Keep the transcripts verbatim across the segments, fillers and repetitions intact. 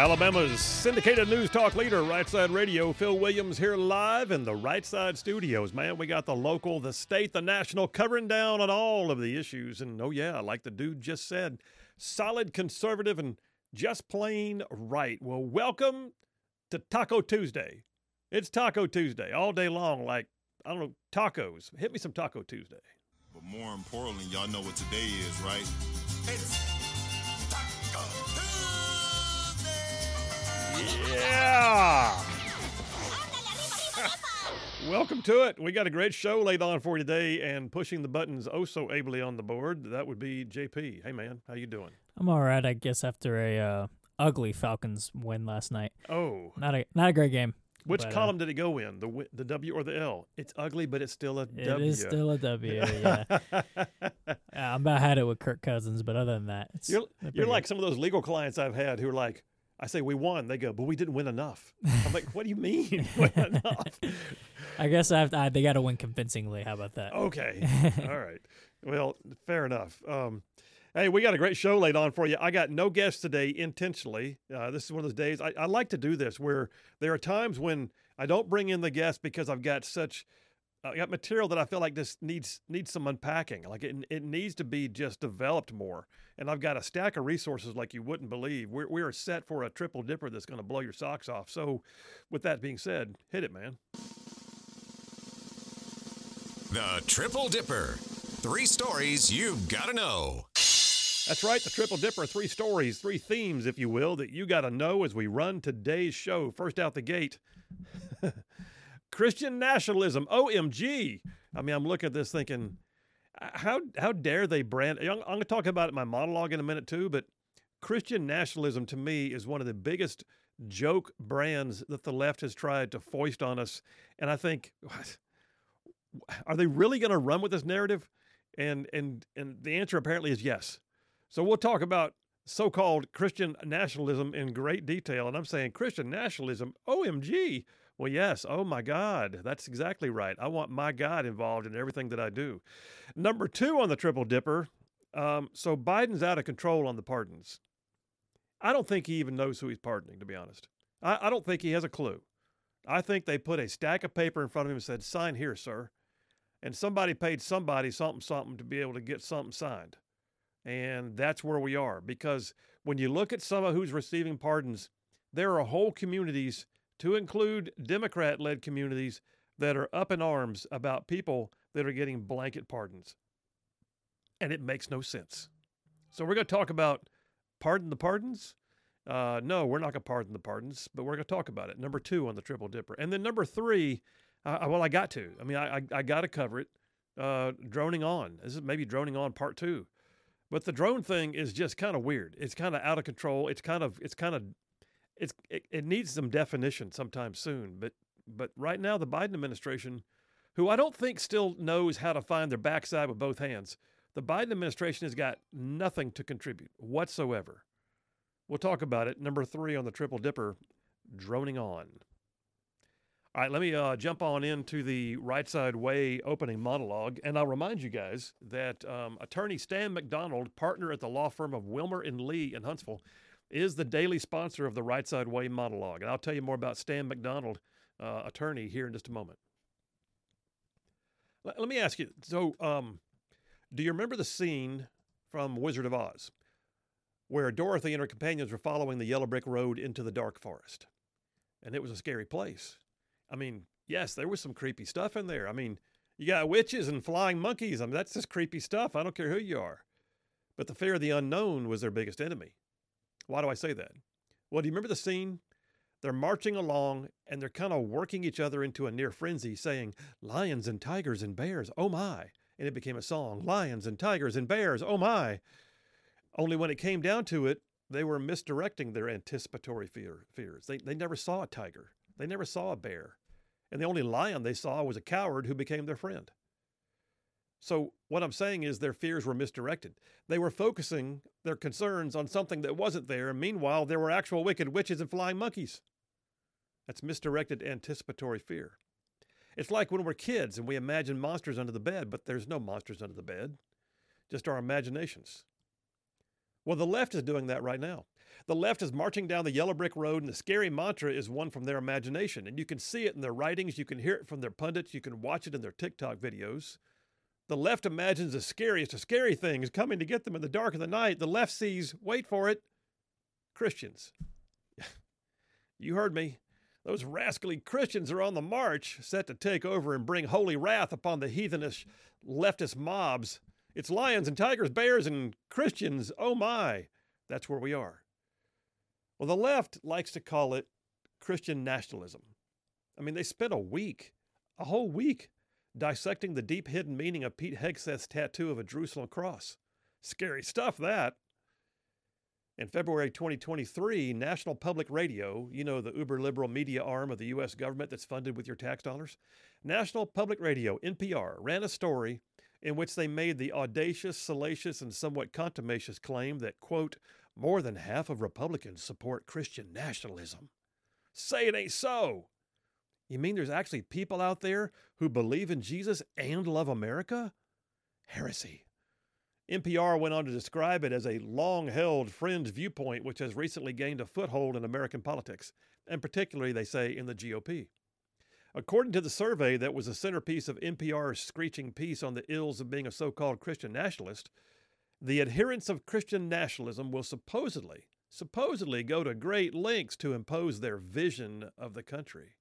Alabama's syndicated news talk leader, Right Side Radio. Phil Williams here live in the Right Side studios. Man, we got the local, the state, the national, covering down on all of the issues. And oh yeah, like the dude just said, solid conservative and just plain right. Well, welcome to Taco Tuesday. It's Taco Tuesday all day long, like, I don't know, tacos. Hit me some Taco Tuesday. But more importantly, y'all know what today is, right? It's Taco Tuesday! Yeah! Welcome to it. We got a great show laid on for you today, and pushing the buttons oh so ably on the board, that would be J P. Hey, man, how you doing? I'm all right, I guess, after a uh, ugly Falcons win last night. Oh. Not a not a great game. Which but, column uh, did it go in? The w- the W or the L? It's ugly, but it's still a it W. It is still a W, yeah. yeah I about had it with Kirk Cousins, but other than that, it's You're, pretty you're like good. some of those legal clients I've had who are like, I say, we won. They go, but we didn't win enough. I'm like, what do you mean win enough? I guess I have to, I, they got to win convincingly. How about that? Okay. All right. Well, fair enough. Um, hey, we got a great show laid on for you. I got no guests today intentionally. Uh, this is one of those days. I, I like to do this where there are times when I don't bring in the guests because I've got such I got material that I feel like this needs needs some unpacking. Like it it needs to be just developed more. And I've got a stack of resources like you wouldn't believe. We're we are set for a triple dipper that's going to blow your socks off. So, with that being said, hit it, man. The Triple Dipper. Three stories you've got to know. That's right, the Triple Dipper. Three stories, three themes, if you will, that you got to know as we run today's show. First out the gate, Christian nationalism. O M G. I mean, I'm looking at this thinking, how how dare they brand? I'm, I'm going to talk about it in my monologue in a minute too, but Christian nationalism to me is one of the biggest joke brands that the left has tried to foist on us. And I think, what? Are they really going to run with this narrative? And and and the answer apparently is yes. So we'll talk about so-called Christian nationalism in great detail. And I'm saying Christian nationalism, O M G. Well, yes. Oh, my God. That's exactly right. I want my God involved in everything that I do. Number two on the Triple Dipper. Um, so Biden's out of control on the pardons. I don't think he even knows who he's pardoning, to be honest. I, I don't think he has a clue. I think they put a stack of paper in front of him and said, sign here, sir. And somebody paid somebody something, something to be able to get something signed. And that's where we are. Because when you look at some of who's receiving pardons, there are whole communities, to include Democrat-led communities, that are up in arms about people that are getting blanket pardons. And it makes no sense. So we're going to talk about pardon the pardons. Uh, no, we're not going to pardon the pardons, but we're going to talk about it. Number two on the Triple Dipper. And then number three, uh, well, I got to. I mean, I, I, I got to cover it. Uh, droning on. This is maybe droning on part two. But the drone thing is just kind of weird. It's kind of out of control. It's kind of, it's kind of, it's, it, it needs some definition sometime soon. But, but right now, the Biden administration, who I don't think still knows how to find their backside with both hands, the Biden administration has got nothing to contribute whatsoever. We'll talk about it. Number three on the Triple Dipper, droning on. All right, let me uh, jump on into the Right Side Way opening monologue. And I'll remind you guys that um, attorney Stan McDonald, partner at the law firm of Wilmer and Lee in Huntsville, is the daily sponsor of the Right Side Way monologue. And I'll tell you more about Stan McDonald, uh, attorney, here in just a moment. Let, let me ask you, so um, do you remember the scene from Wizard of Oz where Dorothy and her companions were following the yellow brick road into the dark forest? And it was a scary place. I mean, yes, there was some creepy stuff in there. I mean, you got witches and flying monkeys. I mean, that's just creepy stuff. I don't care who you are. But the fear of the unknown was their biggest enemy. Why do I say that? Well, do you remember the scene? They're marching along, and they're kind of working each other into a near frenzy, saying, lions and tigers and bears, oh my. And it became a song, lions and tigers and bears, oh my. Only when it came down to it, they were misdirecting their anticipatory fear, fears. They, they never saw a tiger. They never saw a bear. And the only lion they saw was a coward who became their friend. So what I'm saying is their fears were misdirected. They were focusing their concerns on something that wasn't there. And meanwhile, there were actual wicked witches and flying monkeys. That's misdirected anticipatory fear. It's like when we're kids and we imagine monsters under the bed, but there's no monsters under the bed, just our imaginations. Well, the left is doing that right now. The left is marching down the yellow brick road, and the scary mantra is one from their imagination. And you can see it in their writings, you can hear it from their pundits, you can watch it in their TikTok videos. The left imagines the scariest of scary things coming to get them in the dark of the night. The left sees, wait for it, Christians. You heard me. Those rascally Christians are on the march, set to take over and bring holy wrath upon the heathenish leftist mobs. It's lions and tigers, bears and Christians. Oh my, that's where we are. Well, the left likes to call it Christian nationalism. I mean, they spent a week, a whole week, dissecting the deep hidden meaning of Pete Hegseth's tattoo of a Jerusalem cross. Scary stuff, that. In February twenty twenty-three, National Public Radio, you know, the uber-liberal media arm of the U S government that's funded with your tax dollars, National Public Radio, N P R, ran a story in which they made the audacious, salacious, and somewhat contumacious claim that, quote, more than half of Republicans support Christian nationalism. Say it ain't so. You mean there's actually people out there who believe in Jesus and love America? Heresy. N P R went on to describe it as a long-held fringe viewpoint which has recently gained a foothold in American politics, and particularly, they say, in the G O P. According to the survey that was the centerpiece of N P R's screeching piece on the ills of being a so-called Christian nationalist, the adherents of Christian nationalism will supposedly, supposedly go to great lengths to impose their vision of the country.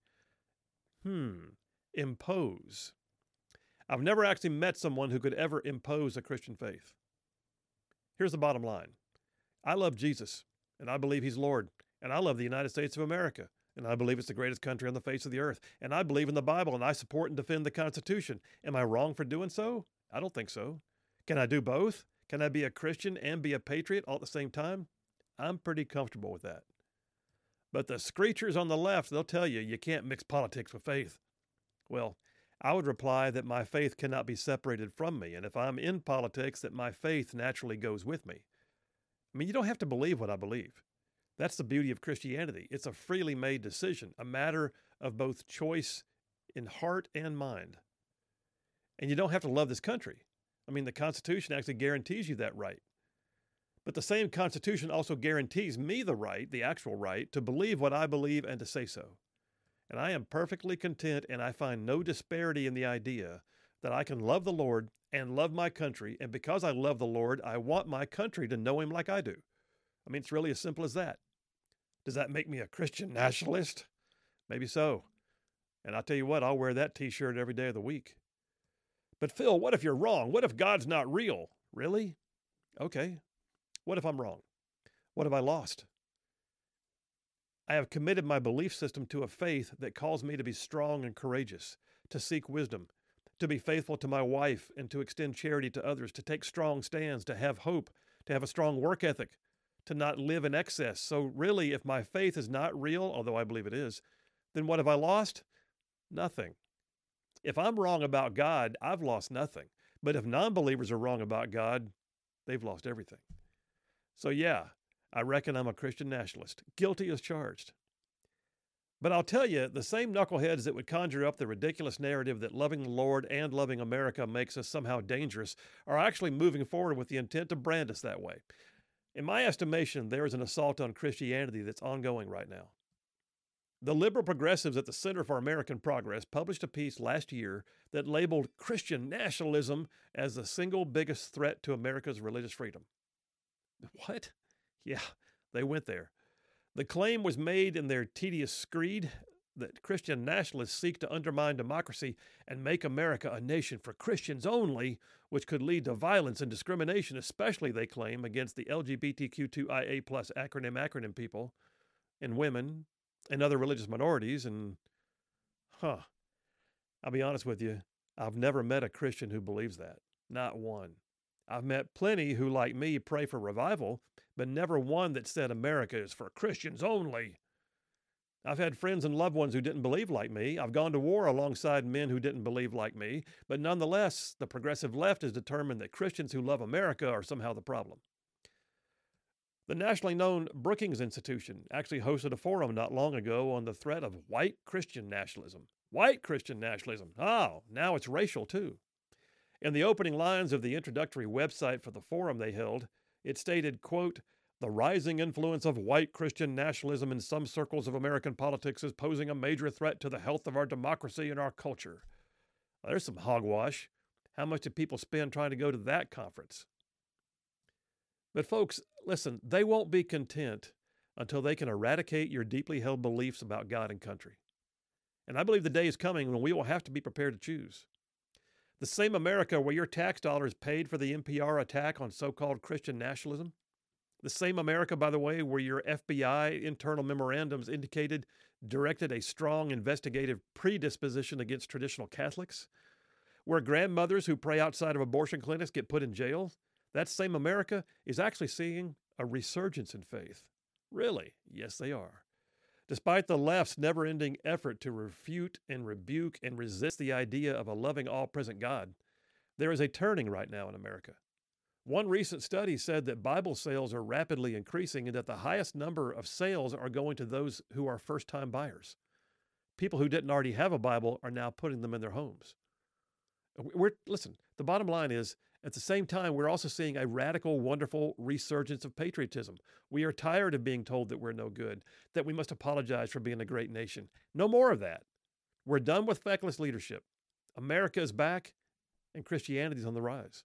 Hmm, impose. I've never actually met someone who could ever impose a Christian faith. Here's the bottom line. I love Jesus, and I believe he's Lord, and I love the United States of America, and I believe it's the greatest country on the face of the earth, and I believe in the Bible, and I support and defend the Constitution. Am I wrong for doing so? I don't think so. Can I do both? Can I be a Christian and be a patriot all at the same time? I'm pretty comfortable with that. But the screechers on the left, they'll tell you you can't mix politics with faith. Well, I would reply that my faith cannot be separated from me, and if I'm in politics, that my faith naturally goes with me. I mean, you don't have to believe what I believe. That's the beauty of Christianity. It's a freely made decision, a matter of both choice in heart and mind. And you don't have to love this country. I mean, the Constitution actually guarantees you that right. But the same Constitution also guarantees me the right, the actual right, to believe what I believe and to say so. And I am perfectly content, and I find no disparity in the idea that I can love the Lord and love my country, and because I love the Lord, I want my country to know him like I do. I mean, it's really as simple as that. Does that make me a Christian nationalist? Maybe so. And I'll tell you what, I'll wear that t-shirt every day of the week. But Phil, what if you're wrong? What if God's not real? Really? Okay. What if I'm wrong? What have I lost? I have committed my belief system to a faith that calls me to be strong and courageous, to seek wisdom, to be faithful to my wife and to extend charity to others, to take strong stands, to have hope, to have a strong work ethic, to not live in excess. So really, if my faith is not real, although I believe it is, then what have I lost? Nothing. If I'm wrong about God, I've lost nothing. But if non-believers are wrong about God, they've lost everything. So yeah, I reckon I'm a Christian nationalist, guilty as charged. But I'll tell you, the same knuckleheads that would conjure up the ridiculous narrative that loving the Lord and loving America makes us somehow dangerous are actually moving forward with the intent to brand us that way. In my estimation, there is an assault on Christianity that's ongoing right now. The liberal progressives at the Center for American Progress published a piece last year that labeled Christian nationalism as the single biggest threat to America's religious freedom. What? Yeah, they went there. The claim was made in their tedious screed that Christian nationalists seek to undermine democracy and make America a nation for Christians only, which could lead to violence and discrimination, especially, they claim, against the L G B T Q two I A plus acronym acronym people and women and other religious minorities. And, huh, I'll be honest with you, I've never met a Christian who believes that. Not one. I've met plenty who, like me, pray for revival, but never one that said America is for Christians only. I've had friends and loved ones who didn't believe like me. I've gone to war alongside men who didn't believe like me. But nonetheless, the progressive left is determined that Christians who love America are somehow the problem. The nationally known Brookings Institution actually hosted a forum not long ago on the threat of white Christian nationalism. White Christian nationalism. Oh, now it's racial too. In the opening lines of the introductory website for the forum they held, it stated, quote, The rising influence of white Christian nationalism in some circles of American politics is posing a major threat to the health of our democracy and our culture. Well, there's some hogwash. How much did people spend trying to go to that conference? But folks, listen, they won't be content until they can eradicate your deeply held beliefs about God and country. And I believe the day is coming when we will have to be prepared to choose. The same America where your tax dollars paid for the N P R attack on so-called Christian nationalism, the same America, by the way, where your F B I internal memorandums indicated directed a strong investigative predisposition against traditional Catholics, where grandmothers who pray outside of abortion clinics get put in jail, that same America is actually seeing a resurgence in faith. Really? Yes, they are. Despite the left's never-ending effort to refute and rebuke and resist the idea of a loving, all-present God, there is a turning right now in America. One recent study said that Bible sales are rapidly increasing and that the highest number of sales are going to those who are first-time buyers. People who didn't already have a Bible are now putting them in their homes. We're, listen, the bottom line is, at the same time, we're also seeing a radical, wonderful resurgence of patriotism. We are tired of being told that we're no good, that we must apologize for being a great nation. No more of that. We're done with feckless leadership. America is back, and Christianity is on the rise.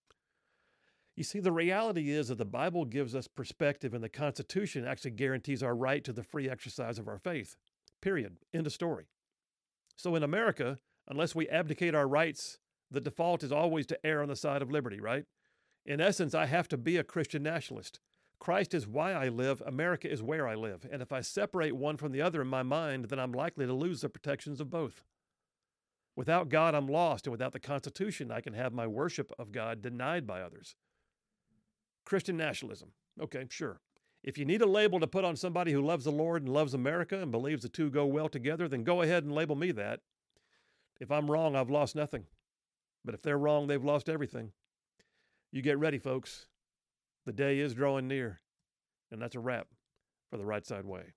You see, the reality is that the Bible gives us perspective, and the Constitution actually guarantees our right to the free exercise of our faith. Period. End of story. So in America, unless we abdicate our rights, the default is always to err on the side of liberty, right? In essence, I have to be a Christian nationalist. Christ is why I live. America is where I live. And if I separate one from the other in my mind, then I'm likely to lose the protections of both. Without God, I'm lost. And without the Constitution, I can have my worship of God denied by others. Christian nationalism. Okay, sure. If you need a label to put on somebody who loves the Lord and loves America and believes the two go well together, then go ahead and label me that. If I'm wrong, I've lost nothing. But if they're wrong, they've lost everything. You get ready, folks. The day is drawing near. And that's a wrap for the Right Side Way.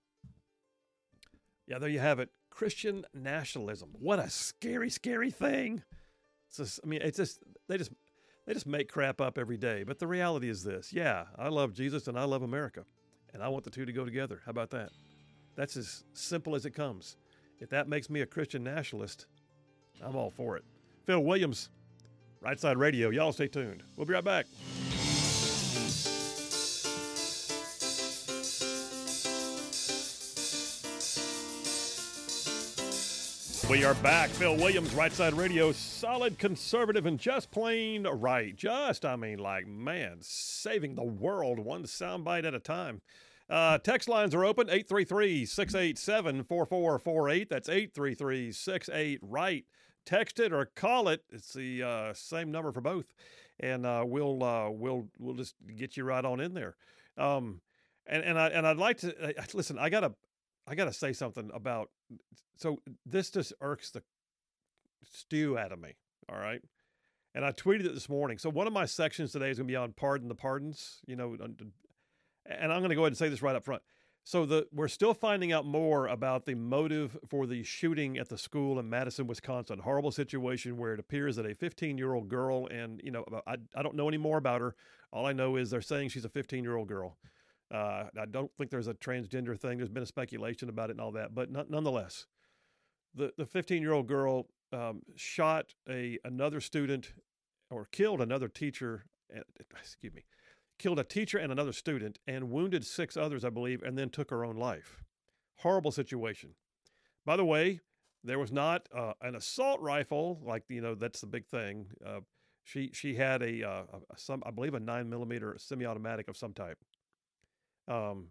Yeah, there you have it. Christian nationalism. What a scary, scary thing. It's just, I mean, it's just, they just, they just make crap up every day. But the reality is this. Yeah, I love Jesus and I love America. And I want the two to go together. How about that? That's as simple as it comes. If that makes me a Christian nationalist, I'm all for it. Phil Williams, Right Side Radio. Y'all stay tuned. We'll be right back. We are back. Phil Williams, Right Side Radio, solid conservative and just plain right. Just, I mean, like, man, saving the world one soundbite at a time. Uh, text lines are open, eight three three, six eight seven, four four four eight. That's eight three three, six eight, right. Text it or call it. It's the uh, same number for both, and uh, we'll uh, we'll we'll just get you right on in there. Um, and and I and I'd like to uh, listen. I gotta I gotta say something about. So this just irks the stew out of me. All right, and I tweeted it this morning. So one of my sections today is going to be on pardon the pardons. You know, and I'm going to go ahead and say this right up front. So the we're still finding out more about the motive for the shooting at the school in Madison, Wisconsin. Horrible situation where it appears that a fifteen-year-old girl, and, you know, I, I don't know any more about her. All I know is they're saying she's a fifteen-year-old girl. Uh, I don't think there's a transgender thing. There's been a speculation about it and all that. But n- nonetheless, the, the fifteen-year-old girl um, shot a another student or killed another teacher. Excuse me. killed a teacher and another student and wounded six others, I believe, and then took her own life. Horrible situation. By the way, there was not uh, an assault rifle, like, you know, that's the big thing. Uh, she she had a, uh, a some I believe a nine millimeter semi-automatic of some type. Um,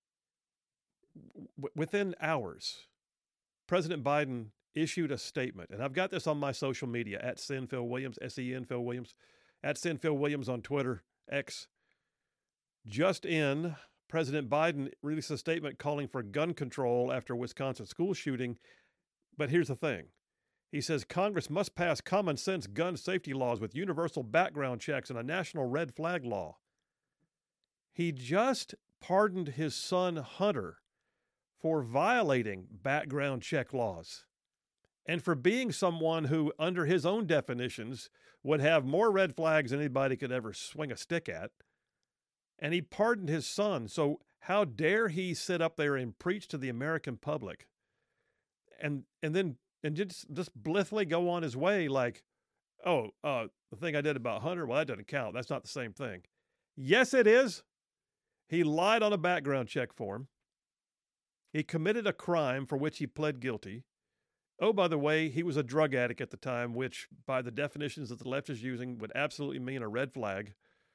w- within hours, President Biden issued a statement, and I've got this on my social media at Sen Phil Williams, S E N Phil Williams, at Sen Phil Williams on Twitter, X. Just in, President Biden released a statement calling for gun control after Wisconsin school shooting. But here's the thing. He says Congress must pass common sense gun safety laws with universal background checks and a national red flag law. He just pardoned his son Hunter for violating background check laws and for being someone who, under his own definitions, would have more red flags than anybody could ever swing a stick at. and he pardoned his son. So how dare he sit up there and preach to the American public and and then and just, just blithely go on his way like, oh, uh, the thing I did about Hunter, well, that doesn't count. That's not the same thing. Yes, it is. He lied on a background check form. He committed a crime for which he pled guilty. Oh, by the way, he was a drug addict at the time, which by the definitions that the left is using would absolutely mean a red flag.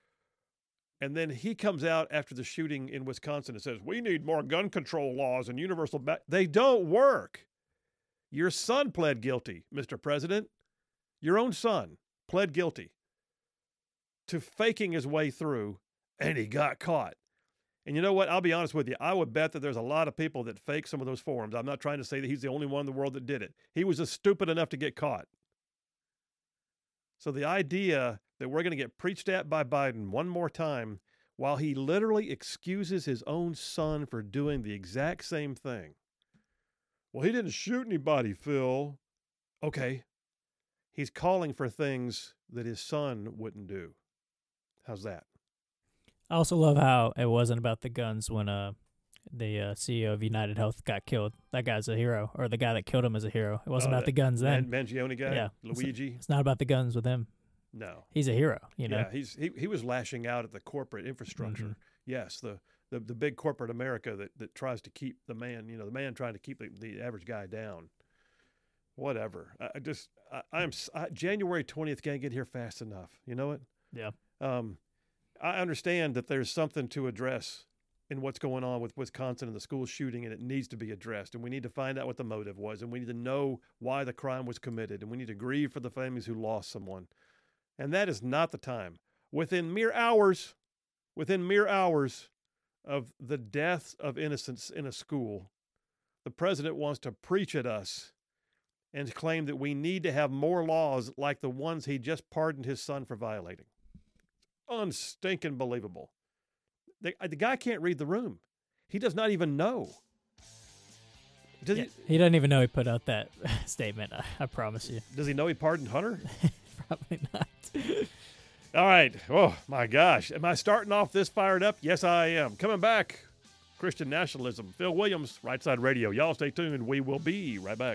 And then he comes out after the shooting in Wisconsin and says, we need more gun control laws and universal back. They don't work. Your son pled guilty, Mister President. Your own son pled guilty to faking his way through, and he got caught. And you know what? I'll be honest with you. I would bet that there's a lot of people that fake some of those forms. I'm not trying to say that he's the only one in the world that did it. He was just stupid enough to get caught. So the idea that we're going to get preached at by Biden one more time while he literally excuses his own son for doing the exact same thing. Well, he didn't shoot anybody, Phil. Okay. He's calling for things that his son wouldn't do. How's that? I also love how it wasn't about the guns when uh the uh, C E O of United Health got killed. That guy's a hero, or the guy that killed him is a hero. It wasn't Uh, about the guns then. Man- Mangione guy? Yeah. Luigi? It's not about the guns with him. No. He's a hero, you know. Yeah, he's he, he was lashing out at the corporate infrastructure. Mhm. Yes, the, the the big corporate America that, that tries to keep the man, you know, the man trying to keep the, the average guy down. Whatever. I, I just, I, I'm s- I, January twentieth can't get here fast enough. You know it? Yeah. Um, I understand that there's something to address in what's going on with Wisconsin and the school shooting, and it needs to be addressed. And we need to find out what the motive was, and we need to know why the crime was committed, and we need to grieve for the families who lost someone. And that is not the time. Within mere hours, within mere hours of the deaths of innocents in a school, the president wants to preach at us and claim that we need to have more laws like the ones he just pardoned his son for violating. Unstinking believable. The, the guy can't read the room. He does not even know. Does, Yeah, he, he doesn't even know he put out that statement. I, I promise you. does he know he pardoned Hunter? Probably not. All right. Oh, my gosh. Am I starting off this fired up? Yes, I am. Coming back, Christian nationalism. Phil Williams, Right Side Radio. Y'all stay tuned. We will be right back.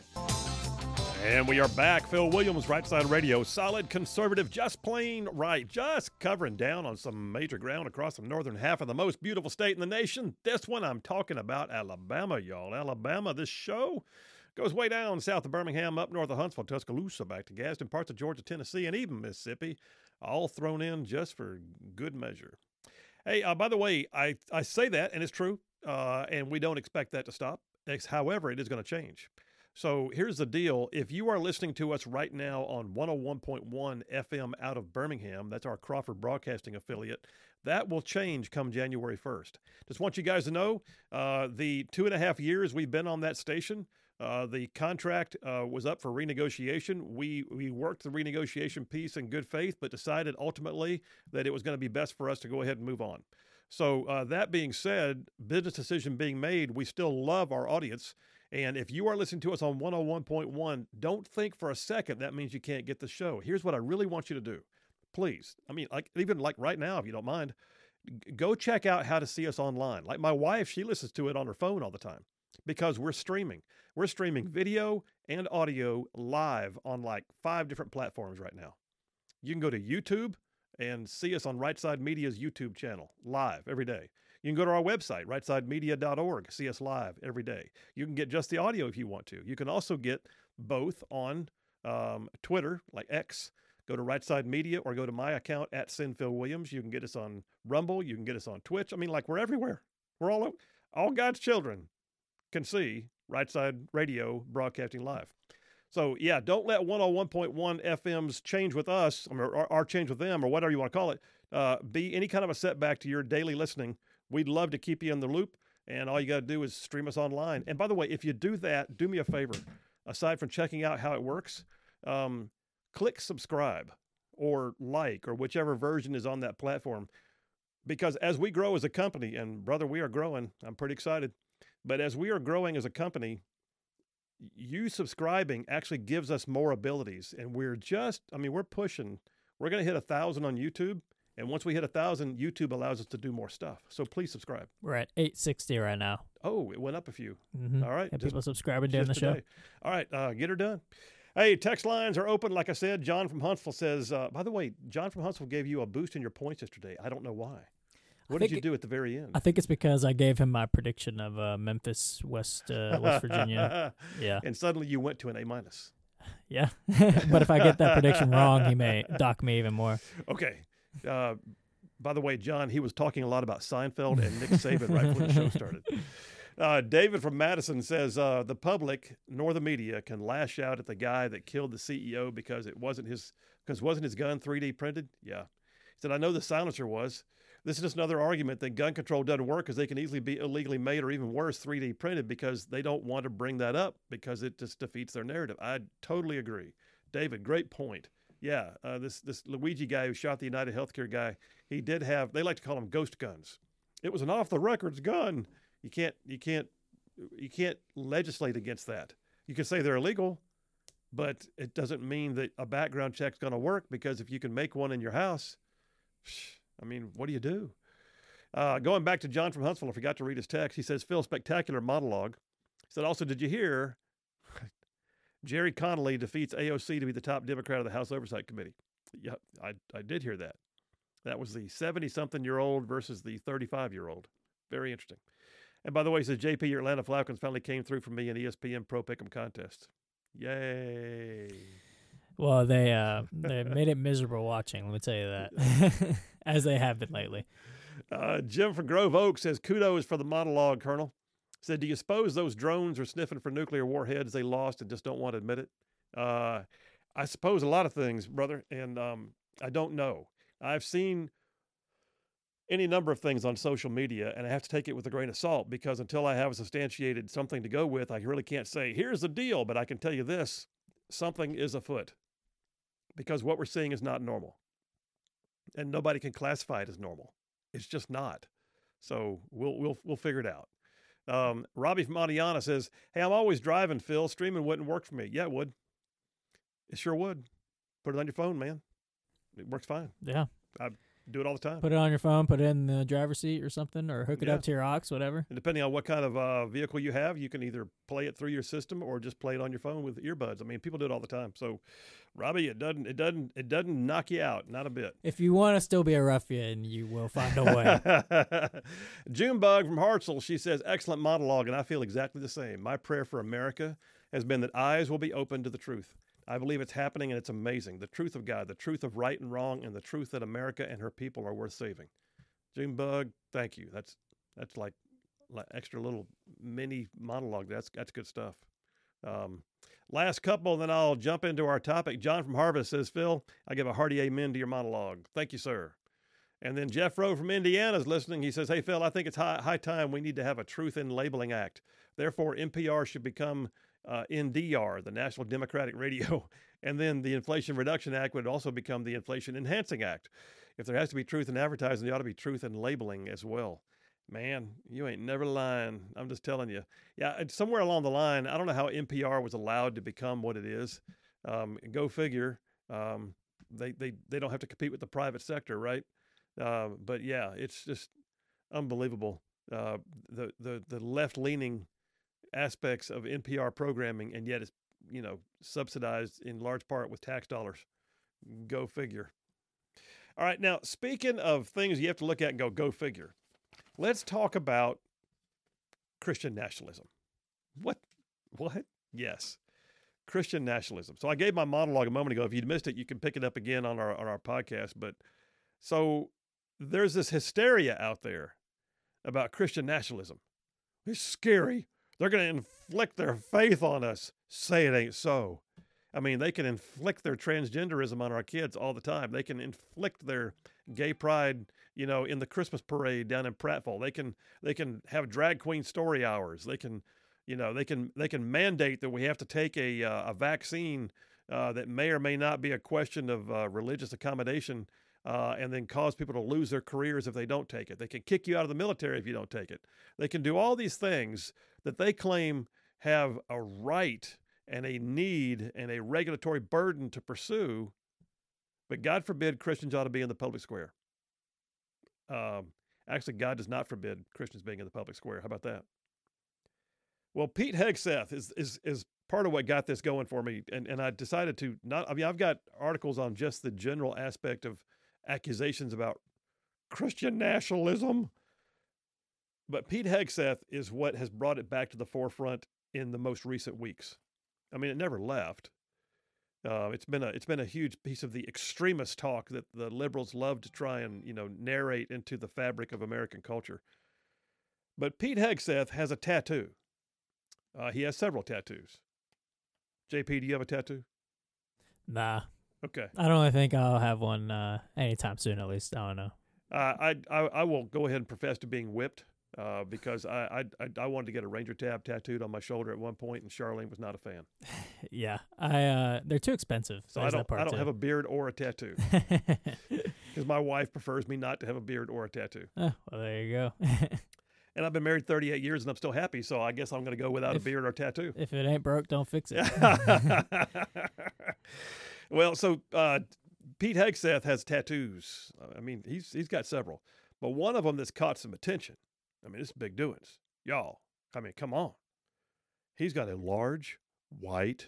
And we are back. Phil Williams, Right Side Radio. Solid conservative, just plain right. Just covering down on some major ground across the northern half of the most beautiful state in the nation. This one I'm talking about, Alabama, y'all. Alabama, this show goes way down south of Birmingham, up north of Huntsville, Tuscaloosa, back to Gadsden, parts of Georgia, Tennessee, and even Mississippi, all thrown in just for good measure. Hey, uh, by the way, I, I say that, and it's true, uh, and we don't expect that to stop. It's, however, it is going to change. So here's the deal. If you are listening to us right now on one oh one point one F M out of Birmingham, that's our Crawford Broadcasting affiliate, that will change come January first. Just want you guys to know, uh, the two and a half years we've been on that station, uh, the contract uh, was up for renegotiation. We we worked the renegotiation piece in good faith, but decided ultimately that it was going to be best for us to go ahead and move on. So uh, that being said, business decision being made, we still love our audience. And if you are listening to us on one oh one point one, don't think for a second that means you can't get the show. Here's what I really want you to do. Please, I mean, like even like right now, if you don't mind, g- go check out how to see us online. Like my wife, she listens to it on her phone all the time because we're streaming. We're streaming video and audio live on like five different platforms right now. You can go to YouTube and see us on Right Side Media's YouTube channel live every day. You can go to our website, right side media dot org, see us live every day. You can get just the audio if you want to. You can also get both on um, Twitter, like X. Go to Right Side Media or go to my account at Sinphil Williams. You can get us on Rumble. You can get us on Twitch. I mean, like we're everywhere. We're all over. All God's children can see Right Side Radio broadcasting live. So, yeah, don't let one oh one point one F M's change with us, or our, our change with them, or whatever you want to call it, uh, be any kind of a setback to your daily listening. We'd love to keep you in the loop, and all you got to do is stream us online. And by the way, if you do that, do me a favor. Aside from checking out how it works, um, click subscribe or like or whichever version is on that platform. Because as we grow as a company, and brother, we are growing. I'm pretty excited. But as we are growing as a company, you subscribing actually gives us more abilities. And we're just, I mean, we're pushing. We're going to hit a thousand on YouTube And once we hit a thousand, YouTube allows us to do more stuff. So please subscribe. We're at eight sixty right now. Oh, it went up a few. Mm-hmm. All right. Have just- people subscribing during the just show? today. All right, uh, get her done. Hey, text lines are open. Like I said, John from Huntsville says, uh, by the way, John from Huntsville gave you a boost in your points yesterday. I don't know why. What did think you it- do at the very end? I think it's because I gave him my prediction of uh, Memphis, West uh, West Virginia. Yeah, And suddenly you went to an A minus. yeah. But if I get that prediction wrong, he may dock me even more. Okay. Uh, by the way, John, he was talking a lot about Seinfeld and Nick Saban right before the show started. Uh, David from Madison says uh, the public nor the media can lash out at the guy that killed the C E O because it wasn't his because wasn't his gun three D printed? Yeah. He said, I know the silencer was. This is just another argument that gun control doesn't work because they can easily be illegally made or even worse, three D printed because they don't want to bring that up because it just defeats their narrative. I totally agree. David, great point. Yeah, uh, this this Luigi guy who shot the United Healthcare guy, he did have, they like to call them ghost guns. It was an off the records gun. You can't you can't you can't legislate against that. You can say they're illegal, but it doesn't mean that a background check's going to work because if you can make one in your house, I mean, what do you do? Uh, going back to John from Huntsville, I forgot to read his text. He says, Phil, spectacular monologue. He said, also, did you hear Jerry Connolly defeats A O C to be the top Democrat of the House Oversight Committee? Yeah, I, I did hear that. That was the seventy-something-year-old versus the thirty-five-year-old. Very interesting. And by the way, he says, J P, your Atlanta Falcons finally came through for me in E S P N Pro Pick'em contest. Yay. Well, they uh they made it miserable watching. Let me tell you that, as they have been lately. Uh, Jim from Grove Oak says, kudos for the monologue, Colonel. Said, do you suppose those drones are sniffing for nuclear warheads they lost and just don't want to admit it? Uh, I suppose a lot of things, brother, and um, I don't know. I've seen any number of things on social media, and I have to take it with a grain of salt because until I have a substantiated something to go with, I really can't say, here's the deal, but I can tell you this, something is afoot because what we're seeing is not normal, and nobody can classify it as normal. It's just not. So we'll we'll we'll figure it out. Um, Robbie from Adiana says, hey, I'm always driving, Phil. Streaming wouldn't work for me. Yeah, it would. It sure would. Put it on your phone, man. It works fine. Yeah. I do it all the time. Put it on your phone, put it in the driver's seat or something, or hook it Yeah. up to your aux, whatever. And depending on what kind of uh, vehicle you have, you can either play it through your system or just play it on your phone with earbuds. I mean, people do it all the time. So, Robbie, it doesn't it doesn't it doesn't knock you out, not a bit. If you want to still be a ruffian, you will find a way. Junebug from Hartsel, she says, excellent monologue, and I feel exactly the same. My prayer for America has been that eyes will be open to the truth. I believe it's happening, and it's amazing. The truth of God, the truth of right and wrong, and the truth that America and her people are worth saving. Junebug, thank you. That's that's like, like extra little mini monologue. That's that's good stuff. Um, last couple, then I'll jump into our topic. John from Harvest says, Phil, I give a hearty amen to your monologue. Thank you, sir. And then Jeff Rowe from Indiana is listening. He says, hey, Phil, I think it's high, high time we need to have a Truth in Labeling Act. Therefore, N P R should become uh, N D R, the National Democratic Radio. And then the Inflation Reduction Act would also become the Inflation Enhancing Act. If there has to be truth in advertising, there ought to be truth in labeling as well. Man, you ain't never lying. I'm just telling you. Yeah, somewhere along the line, I don't know how N P R was allowed to become what it is. Um, go figure. Um, they, they, they don't have to compete with the private sector, right? Uh, but yeah, it's just unbelievable. Uh, the, the, the left-leaning aspects of N P R programming, and yet it's, you know, subsidized in large part with tax dollars. Go figure. All right, now, speaking of things you have to look at and go, go figure, let's talk about Christian nationalism. What? What? Yes. Christian nationalism. So I gave my monologue a moment ago. If you'd missed it, you can pick it up again on our on our podcast. But so there's this hysteria out there about Christian nationalism. It's scary. They're going to inflict their faith on us. Say it ain't so. I mean, they can inflict their transgenderism on our kids all the time. They can inflict their gay pride, you know, in the Christmas parade down in Prattville. They can they can have drag queen story hours. They can, you know, they can they can mandate that we have to take a uh, a vaccine uh, that may or may not be a question of uh, religious accommodation, uh, and then cause people to lose their careers if they don't take it. They can kick you out of the military if you don't take it. They can do all these things that they claim have a right and a need and a regulatory burden to pursue, but God forbid Christians ought to be in the public square. Um, actually, God does not forbid Christians being in the public square. How about that? Well, Pete Hegseth is is is part of what got this going for me, and and I decided to not. I mean, I've got articles on just the general aspect of accusations about Christian nationalism, but Pete Hegseth is what has brought it back to the forefront in the most recent weeks. I mean, it never left. Uh, it's been a it's been a huge piece of the extremist talk that the liberals love to try and you know narrate into the fabric of American culture. But Pete Hegseth has a tattoo. Uh, he has several tattoos. J P, do you have a tattoo? Nah. Okay. I don't really think I'll have one uh, anytime soon, at least. I don't know. Uh, I, I I will go ahead and profess to being whipped uh, because I, I I wanted to get a Ranger tab tattooed on my shoulder at one point, and Charlene was not a fan. Yeah, I uh, they're too expensive. So There's I that don't part I don't too. have a beard or a tattoo because my wife prefers me not to have a beard or a tattoo. Oh, well, there you go. And I've been married thirty-eight years, and I'm still happy. So I guess I'm going to go without If- a beard or tattoo. If it ain't broke, don't fix it. Well, so uh, Pete Hegseth has tattoos. I mean, he's he's got several, but one of them that's caught some attention. I mean, it's big doings, y'all. I mean, come on. He's got a large white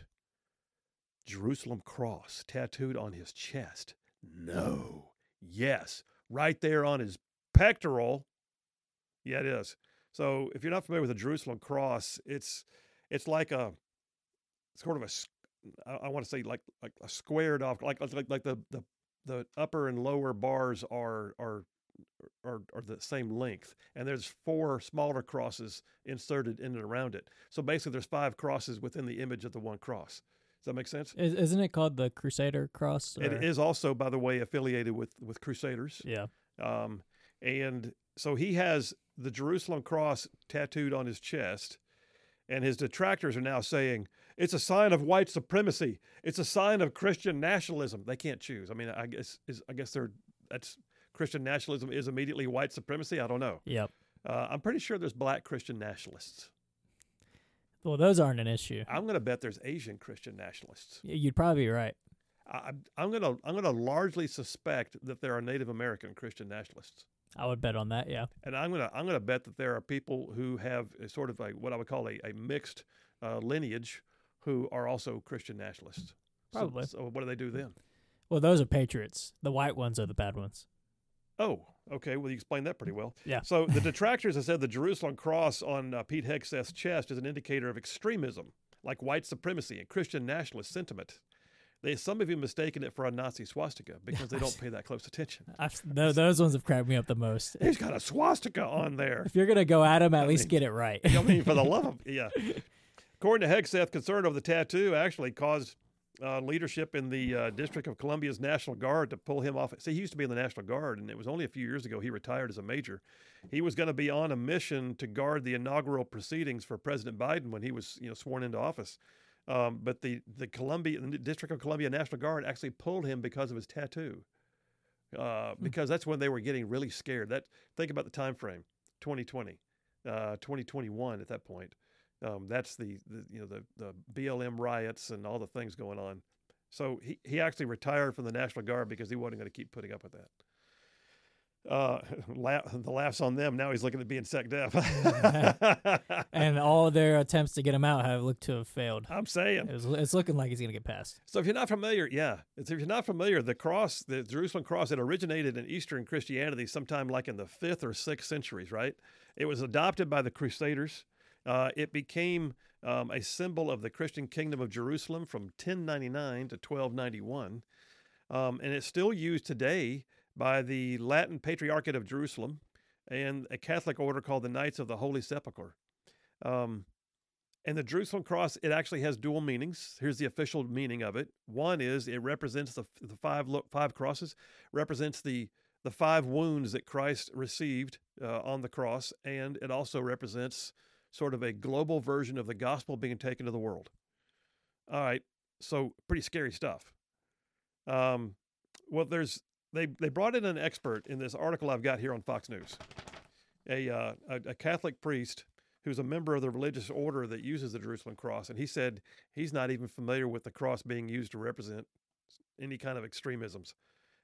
Jerusalem cross tattooed on his chest. No, yes, right there on his pectoral. Yeah, it is. So if you're not familiar with the Jerusalem cross, it's it's like a sort of a s- I, I want to say like like a squared off like like like the the the upper and lower bars are are are are the same length, and there's four smaller crosses inserted in and around it. So basically, there's five crosses within the image of the one cross. Does that make sense? Is, isn't it called the Crusader Cross? It or- is also, by the way, affiliated with with Crusaders. Yeah. Um, and so he has the Jerusalem cross tattooed on his chest, and his detractors are now saying it's a sign of white supremacy. It's a sign of Christian nationalism. They can't choose. I mean, I guess is I guess they're that's Christian nationalism is immediately white supremacy. I don't know. Yep. Uh, I'm pretty sure there's black Christian nationalists. Well, those aren't an issue. I'm going to bet there's Asian Christian nationalists. Y- You'd probably be right. I, I'm going to I'm going to largely suspect that there are Native American Christian nationalists. I would bet on that. Yeah. And I'm gonna I'm gonna bet that there are people who have a sort of a what I would call a, a mixed uh, lineage who are also Christian nationalists. So- Probably. So, what do they do then? Well, those are patriots. The white ones are the bad ones. Oh, okay. Well, you explained that pretty well. Yeah. So the detractors have said the Jerusalem cross on uh, Pete Hegseth's chest is an indicator of extremism, like white supremacy and Christian nationalist sentiment. They some have even mistaken it for a Nazi swastika because they don't pay that close attention. I've, th- those ones have cracked me up the most. He's got a swastika on there. If you're gonna go at him, at I least mean- get it right. I mean, for the love of yeah. According to Hegseth, concern over the tattoo actually caused uh, leadership in the uh, District of Columbia's National Guard to pull him off. See, he used to be in the National Guard, and it was only a few years ago he retired as a major. He was going to be on a mission to guard the inaugural proceedings for President Biden when he was, you know, sworn into office. Um, but the the Columbia, the District of Columbia National Guard actually pulled him because of his tattoo. Uh, because that's when they were getting really scared. That think about the time frame, twenty twenty, uh, twenty twenty-one at that point. Um, that's the, the you know the the B L M riots and all the things going on. So he, he actually retired from the National Guard because he wasn't going to keep putting up with that. Uh, la- the laughs on them. Now he's looking at being sec def. And all their attempts to get him out have looked to have failed. I'm saying. It was, it's looking like he's gonna get passed. So if you're not familiar, yeah, it's, if you're not familiar, the cross, the Jerusalem cross, it originated in Eastern Christianity sometime like in the fifth or sixth centuries, right? It was adopted by the Crusaders. Uh, it became um, a symbol of the Christian kingdom of Jerusalem from ten ninety-nine to twelve ninety-one. Um, and it's still used today by the Latin Patriarchate of Jerusalem and a Catholic order called the Knights of the Holy Sepulchre. Um, and the Jerusalem cross, it actually has dual meanings. Here's the official meaning of it. One is it represents the, the five lo- five crosses, represents the the five wounds that Christ received uh, on the cross, and it also represents sort of a global version of the gospel being taken to the world. All right, so pretty scary stuff. Um, well, there's they they brought in an expert in this article I've got here on Fox News, a uh, a, a Catholic priest who's a member of the religious order that uses the Jerusalem cross, and he said he's not even familiar with the cross being used to represent any kind of extremisms.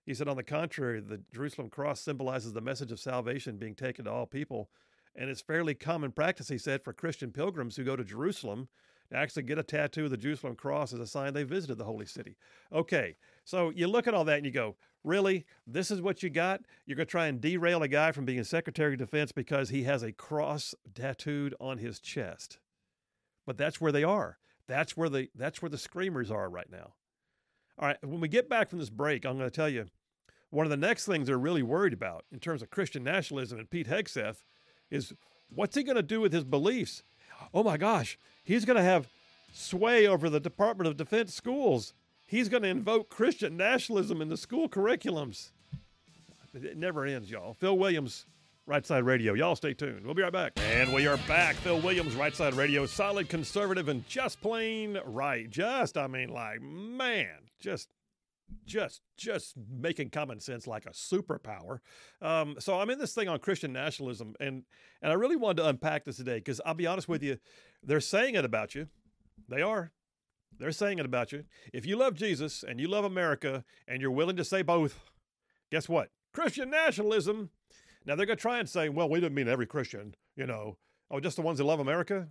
He said, on the contrary, the Jerusalem cross symbolizes the message of salvation being taken to all people. And it's fairly common practice, he said, for Christian pilgrims who go to Jerusalem to actually get a tattoo of the Jerusalem cross as a sign they visited the holy city. Okay, so you look at all that and you go, really? This is what you got? You're going to try and derail a guy from being Secretary of Defense because he has a cross tattooed on his chest. But that's where they are. That's where the that's where the screamers are right now. All right, when we get back from this break, I'm going to tell you one of the next things they're really worried about in terms of Christian nationalism and Pete Hegseth is what's he going to do with his beliefs? Oh my gosh, he's going to have sway over the Department of Defense schools. He's going to invoke Christian nationalism in the school curriculums. It never ends, y'all. Phil Williams, Right Side Radio. Y'all stay tuned. We'll be right back. And we are back. Phil Williams, Right Side Radio. Solid conservative and just plain right. Just, I mean, like, man, just, just, just making common sense like a superpower. Um, so I'm in this thing on Christian nationalism, and, and I really wanted to unpack this today because I'll be honest with you, they're saying it about you. They are. They're saying it about you. If you love Jesus and you love America and you're willing to say both, guess what? Christian nationalism. Now, they're going to try and say, well, we didn't mean every Christian, you know. Oh, just the ones that love America?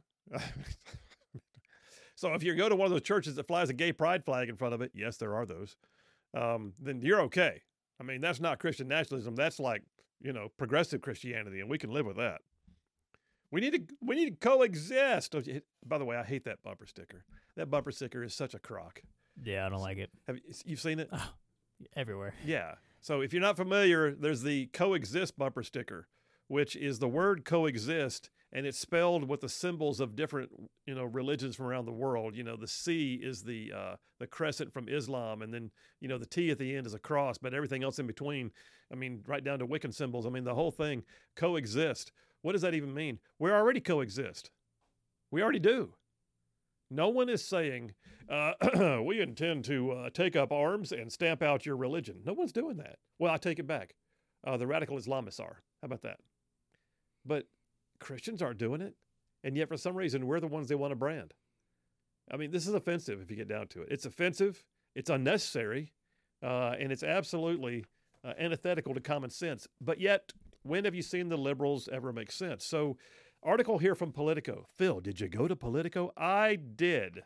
So if you go to one of those churches that flies a gay pride flag in front of it, yes, there are those, um, then you're okay. I mean, that's not Christian nationalism. That's like, you know, progressive Christianity, and we can live with that. We need to we need to coexist. By the way, I hate that bumper sticker. That bumper sticker is such a crock. Yeah, I don't like it. Have you you've seen it? Oh, everywhere. Yeah. So if you're not familiar, there's the coexist bumper sticker, which is the word coexist, and it's spelled with the symbols of different, you know, religions from around the world. You know, the C is the uh, the crescent from Islam, and then, you know, the T at the end is a cross, but everything else in between, I mean, right down to Wiccan symbols. I mean, the whole thing, coexist. What does that even mean? We already coexist. We already do. No one is saying, uh, we intend to uh, take up arms and stamp out your religion. No one's doing that. Well, I take it back. Uh, the radical Islamists are. How about that? But Christians aren't doing it. And yet, for some reason, we're the ones they want to brand. I mean, this is offensive if you get down to it. It's offensive. It's unnecessary. Uh, and it's absolutely uh, antithetical to common sense. But yet, when have you seen the liberals ever make sense? So, article here from Politico. Phil, did you go to Politico? I did.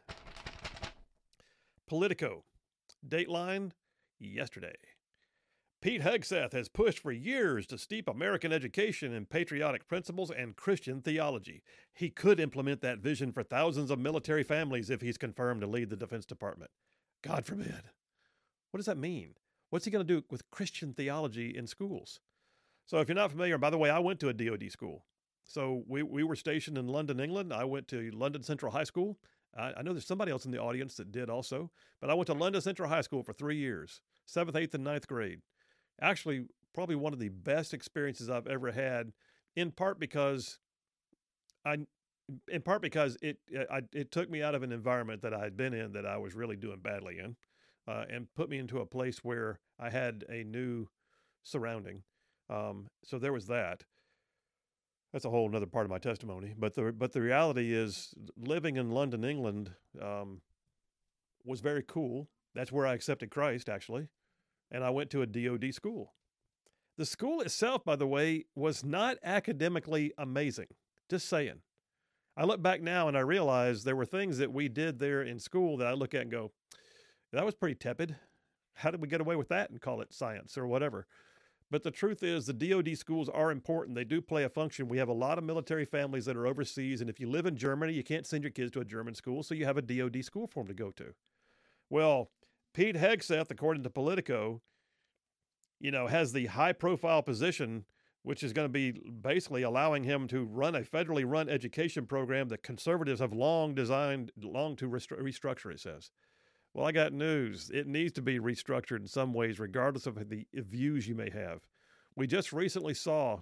Politico. Dateline, yesterday. Pete Hegseth has pushed for years to steep American education in patriotic principles and Christian theology. He could implement that vision for thousands of military families if he's confirmed to lead the Defense Department. God forbid. What does that mean? What's he going to do with Christian theology in schools? So if you're not familiar, by the way, I went to a D O D school. So we, we were stationed in London, England. I went to London Central High School. I, I know there's somebody else in the audience that did also, but I went to London Central High School for three years, seventh, eighth, and ninth grade. Actually, probably one of the best experiences I've ever had, in part because I, in part because it I, it took me out of an environment that I had been in that I was really doing badly in, uh, and put me into a place where I had a new surrounding. Um, so there was that. That's a whole other part of my testimony. But the but the reality is, living in London, England, um, was very cool. That's where I accepted Christ, actually. And I went to a D O D school. The school itself, by the way, was not academically amazing. Just saying. I look back now and I realize there were things that we did there in school that I look at and go, that was pretty tepid. How did we get away with that and call it science or whatever? But the truth is the D O D schools are important. They do play a function. We have a lot of military families that are overseas. And if you live in Germany, you can't send your kids to a German school. So you have a D O D school for them to go to. Well, Pete Hegseth, according to Politico, you know, has the high-profile position, which is going to be basically allowing him to run a federally run education program that conservatives have long designed, long to restru- restructure, it says. Well, I got news. It needs to be restructured in some ways, regardless of the views you may have. We just recently saw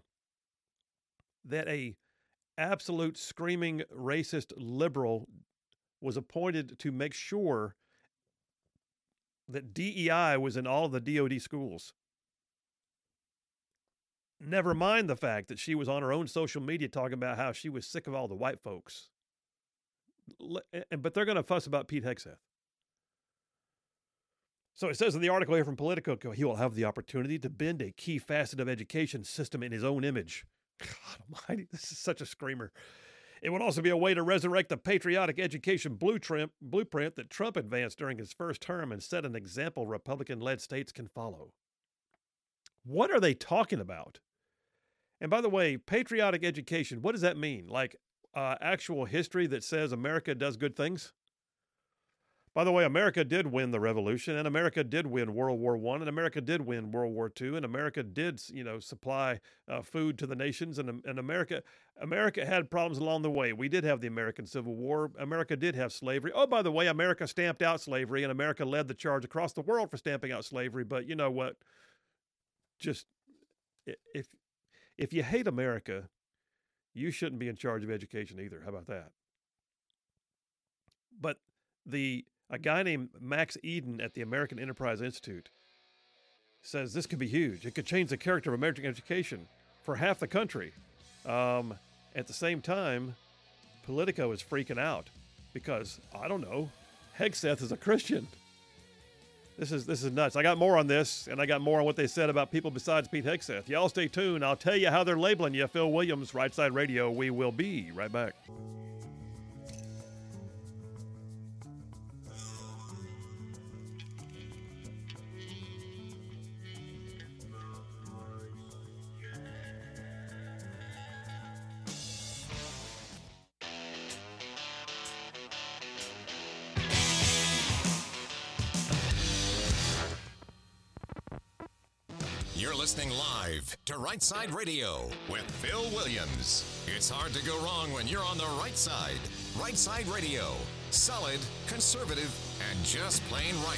that a absolute screaming racist liberal was appointed to make sure that D E I was in all of the D O D schools. Never mind the fact that she was on her own social media talking about how she was sick of all the white folks. But they're going to fuss about Pete Hegseth. So it says in the article here from Politico, he will have the opportunity to bend a key facet of education system in his own image. God almighty, this is such a screamer. It would also be a way to resurrect the patriotic education blueprint, blueprint that Trump advanced during his first term and set an example Republican-led states can follow. What are they talking about? And by the way, patriotic education, what does that mean? Like uh, actual history that says America does good things? By the way, America did win the Revolution, and America did win World War One, and America did win World War Two, and America did, you know, supply uh, food to the nations, and and America America had problems along the way. We did have the American Civil War. America did have slavery. Oh, by the way, America stamped out slavery, and America led the charge across the world for stamping out slavery. But you know what? Just if if you hate America, you shouldn't be in charge of education either. How about that? But the A guy named Max Eden at the American Enterprise Institute says this could be huge. It could change the character of American education for half the country. Um, at the same time, Politico is freaking out because, I don't know, Hegseth is a Christian. This is this is nuts. I got more on this, and I got more on what they said about people besides Pete Hegseth. Y'all stay tuned. I'll tell you how they're labeling you. Phil Williams, Right Side Radio. We will be right back. You're listening live to Right Side Radio with Phil Williams. It's hard to go wrong when you're on the right side. Right Side Radio. Solid, conservative, and just plain right.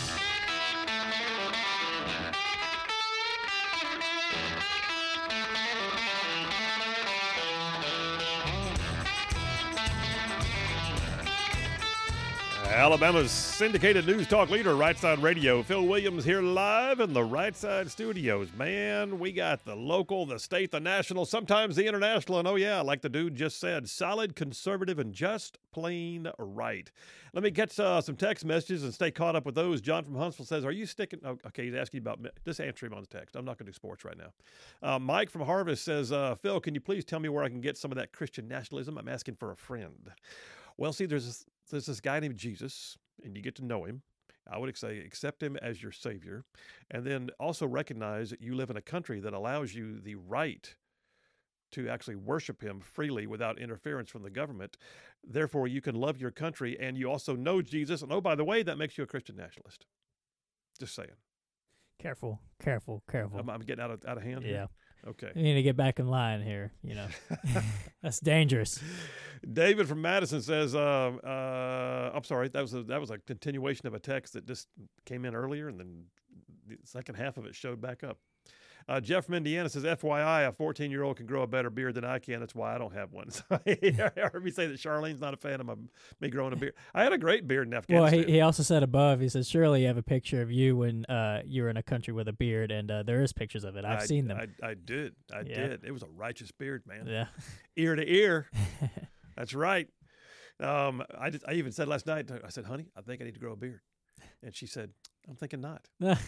Alabama's syndicated news talk leader, Right Side Radio. Phil Williams here live in the Right Side studios. Man, we got the local, the state, the national, sometimes the international, and oh yeah, like the dude just said, solid, conservative, and just plain right. Let me get uh, some text messages and stay caught up with those. John from Huntsville says, are you sticking? Oh, okay, he's asking about, just answer him on the text. I'm not going to do sports right now. Uh, Mike from Harvest says, uh, Phil, can you please tell me where I can get some of that Christian nationalism? I'm asking for a friend. Well, see, there's this, there's this guy named Jesus, and you get to know him. I would say accept him as your Savior, and then also recognize that you live in a country that allows you the right to actually worship him freely without interference from the government. Therefore, you can love your country, and you also know Jesus. And oh, by the way, that makes you a Christian nationalist. Just saying. Careful, careful, careful. I'm, I'm getting out of out of hand here? Yeah. Okay. You need to get back in line here, you know. That's dangerous. David from Madison says, uh, uh, I'm sorry, that was a, that was a continuation of a text that just came in earlier, and then the second half of it showed back up. Uh, Jeff from Indiana says, F Y I, a fourteen-year-old can grow a better beard than I can. That's why I don't have one. So I heard me say that Charlene's not a fan of my, me growing a beard. I had a great beard in Afghanistan. Well, he, he also said above, he says, surely you have a picture of you when uh, you're in a country with a beard, and uh, there is pictures of it. I've I, seen them. I, I did. I Yeah. did. It was a righteous beard, man. Yeah. Ear to ear. That's right. Um, I, just, I even said last night, I said, honey, I think I need to grow a beard. And she said, I'm thinking not.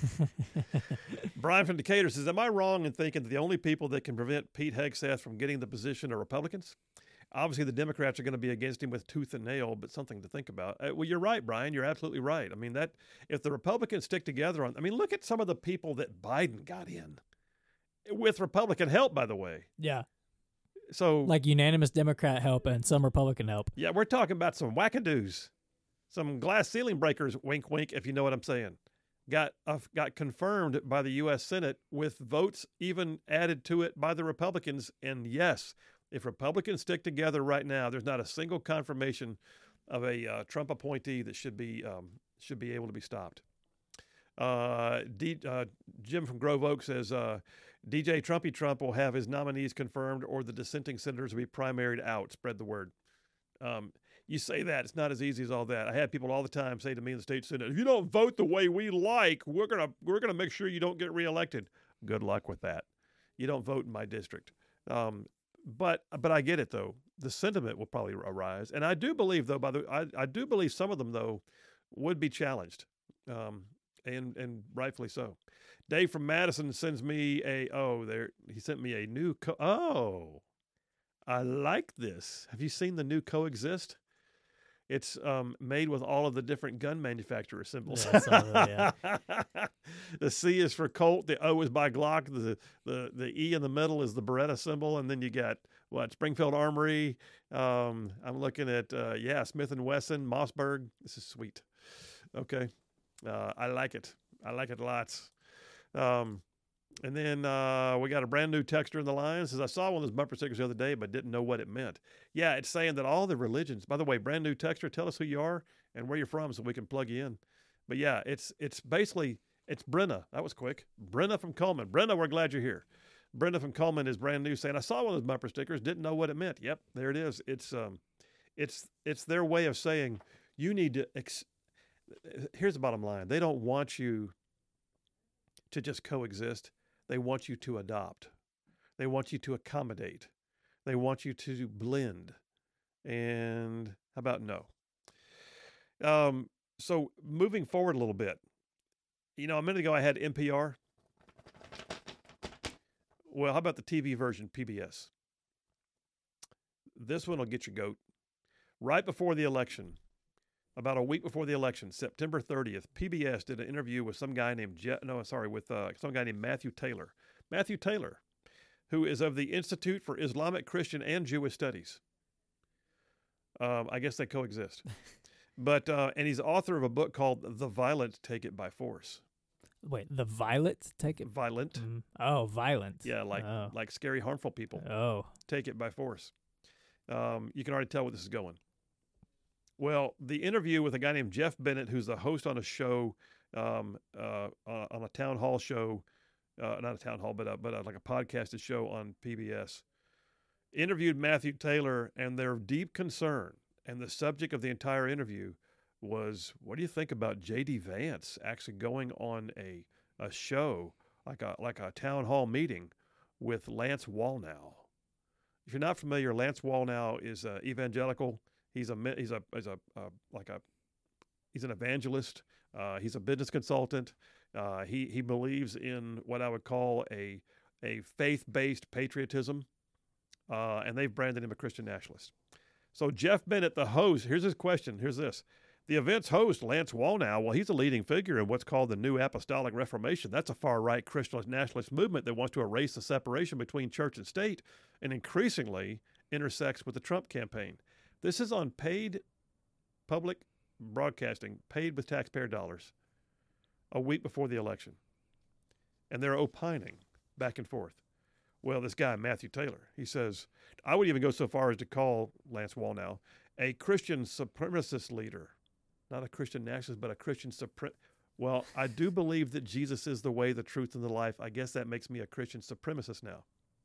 Brian from Decatur says, am I wrong in thinking that the only people that can prevent Pete Hegseth from getting the position are Republicans? Obviously, the Democrats are going to be against him with tooth and nail, but something to think about. Uh, well, you're right, Brian. You're absolutely right. I mean, that if the Republicans stick together on, I mean, look at some of the people that Biden got in with Republican help, by the way. Yeah. So, Like unanimous Democrat help and some Republican help. yeah, we're talking about some wackadoos, some glass ceiling breakers, wink, wink, if you know what I'm saying. Got uh, got confirmed by the U S Senate with votes even added to it by the Republicans. And yes, if Republicans stick together right now, there's not a single confirmation of a uh, Trump appointee that should be um, should be able to be stopped. Uh, D, uh, Jim from Grove Oak says uh, D J Trumpy Trump will have his nominees confirmed, or the dissenting senators will be primaried out. Spread the word. Um, you say that, it's not as easy as all that. I had people all the time say to me in the state Senate, if you don't vote the way we like, we're gonna we're gonna make sure you don't get reelected. Good luck with that. You don't vote in my district. Um, but but I get it though. The sentiment will probably arise, and I do believe though. By the I I do believe some of them though would be challenged. Um, and and rightfully so. Dave from Madison sends me a oh there he sent me a new co- oh I like this. Have you seen the new Coexist? It's um, made with all of the different gun manufacturer symbols. Yeah, I saw that, yeah. The C is for Colt, the O is by Glock, the the the E in the middle is the Beretta symbol, and then you got what Springfield Armory. Um, I'm looking at uh, yeah Smith and Wesson, Mossberg. This is sweet. Okay, uh, I like it. I like it lots. Um, and then uh, we got a brand new texter in the line. Says, I saw one of those bumper stickers the other day, but didn't know what it meant. Yeah, it's saying that all the religions, by the way, brand new texter, tell us who you are and where you're from so we can plug you in. But yeah, it's it's basically, it's Brenna. That was quick. Brenna from Coleman. Brenna, we're glad you're here. Brenda from Coleman is brand new saying, I saw one of those bumper stickers, didn't know what it meant. Yep, there it is. It's um, it's it's their way of saying you need to, ex- here's the bottom line. They don't want you to just coexist. They want you to adopt. They want you to accommodate. They want you to blend. And how about no? Um, so moving forward a little bit, you know, a minute ago I had N P R. Well, how about the T V version, P B S? This one will get your goat. Right before the election, about a week before the election, September thirtieth, P B S did an interview with some guy named Je- no, sorry, with uh, some guy named Matthew Taylor. Matthew Taylor, who is of the Institute for Islamic, Christian, and Jewish Studies. Um, I guess they coexist. But uh, and he's author of a book called The Violent Take It by Force. Wait, the Violet take it? Violent. Mm. Oh, violent. Yeah, like oh. like scary, harmful people. Oh. Take it by force. Um, you can already tell where this is going. Well, the interview with a guy named Jeff Bennett, who's the host on a show, um, uh, on a town hall show, uh, not a town hall, but a, but a, like a podcasted show on P B S, interviewed Matthew Taylor, and their deep concern, and the subject of the entire interview was, what do you think about J D Vance actually going on a a show like a like a town hall meeting with Lance Wallnau? If you're not familiar, Lance Wallnau is a evangelical. He's a he's a he's a uh, like a he's an evangelist. Uh, he's a business consultant. Uh, he he believes in what I would call a a faith-based patriotism, uh, and they've branded him a Christian nationalist. So Jeff Bennett, the host, here's his question. Here's this. The event's host, Lance Wallnau, well, he's a leading figure in what's called the New Apostolic Reformation. That's a far-right Christian nationalist movement that wants to erase the separation between church and state and increasingly intersects with the Trump campaign. This is on paid public broadcasting, paid with taxpayer dollars, a week before the election. And they're opining back and forth. Well, this guy, Matthew Taylor, he says, I would even go so far as to call Lance Wallnau a Christian supremacist leader. Not a Christian nationalist, but a Christian supre- Well, I do believe that Jesus is the way, the truth, and the life. I guess that makes me a Christian supremacist now,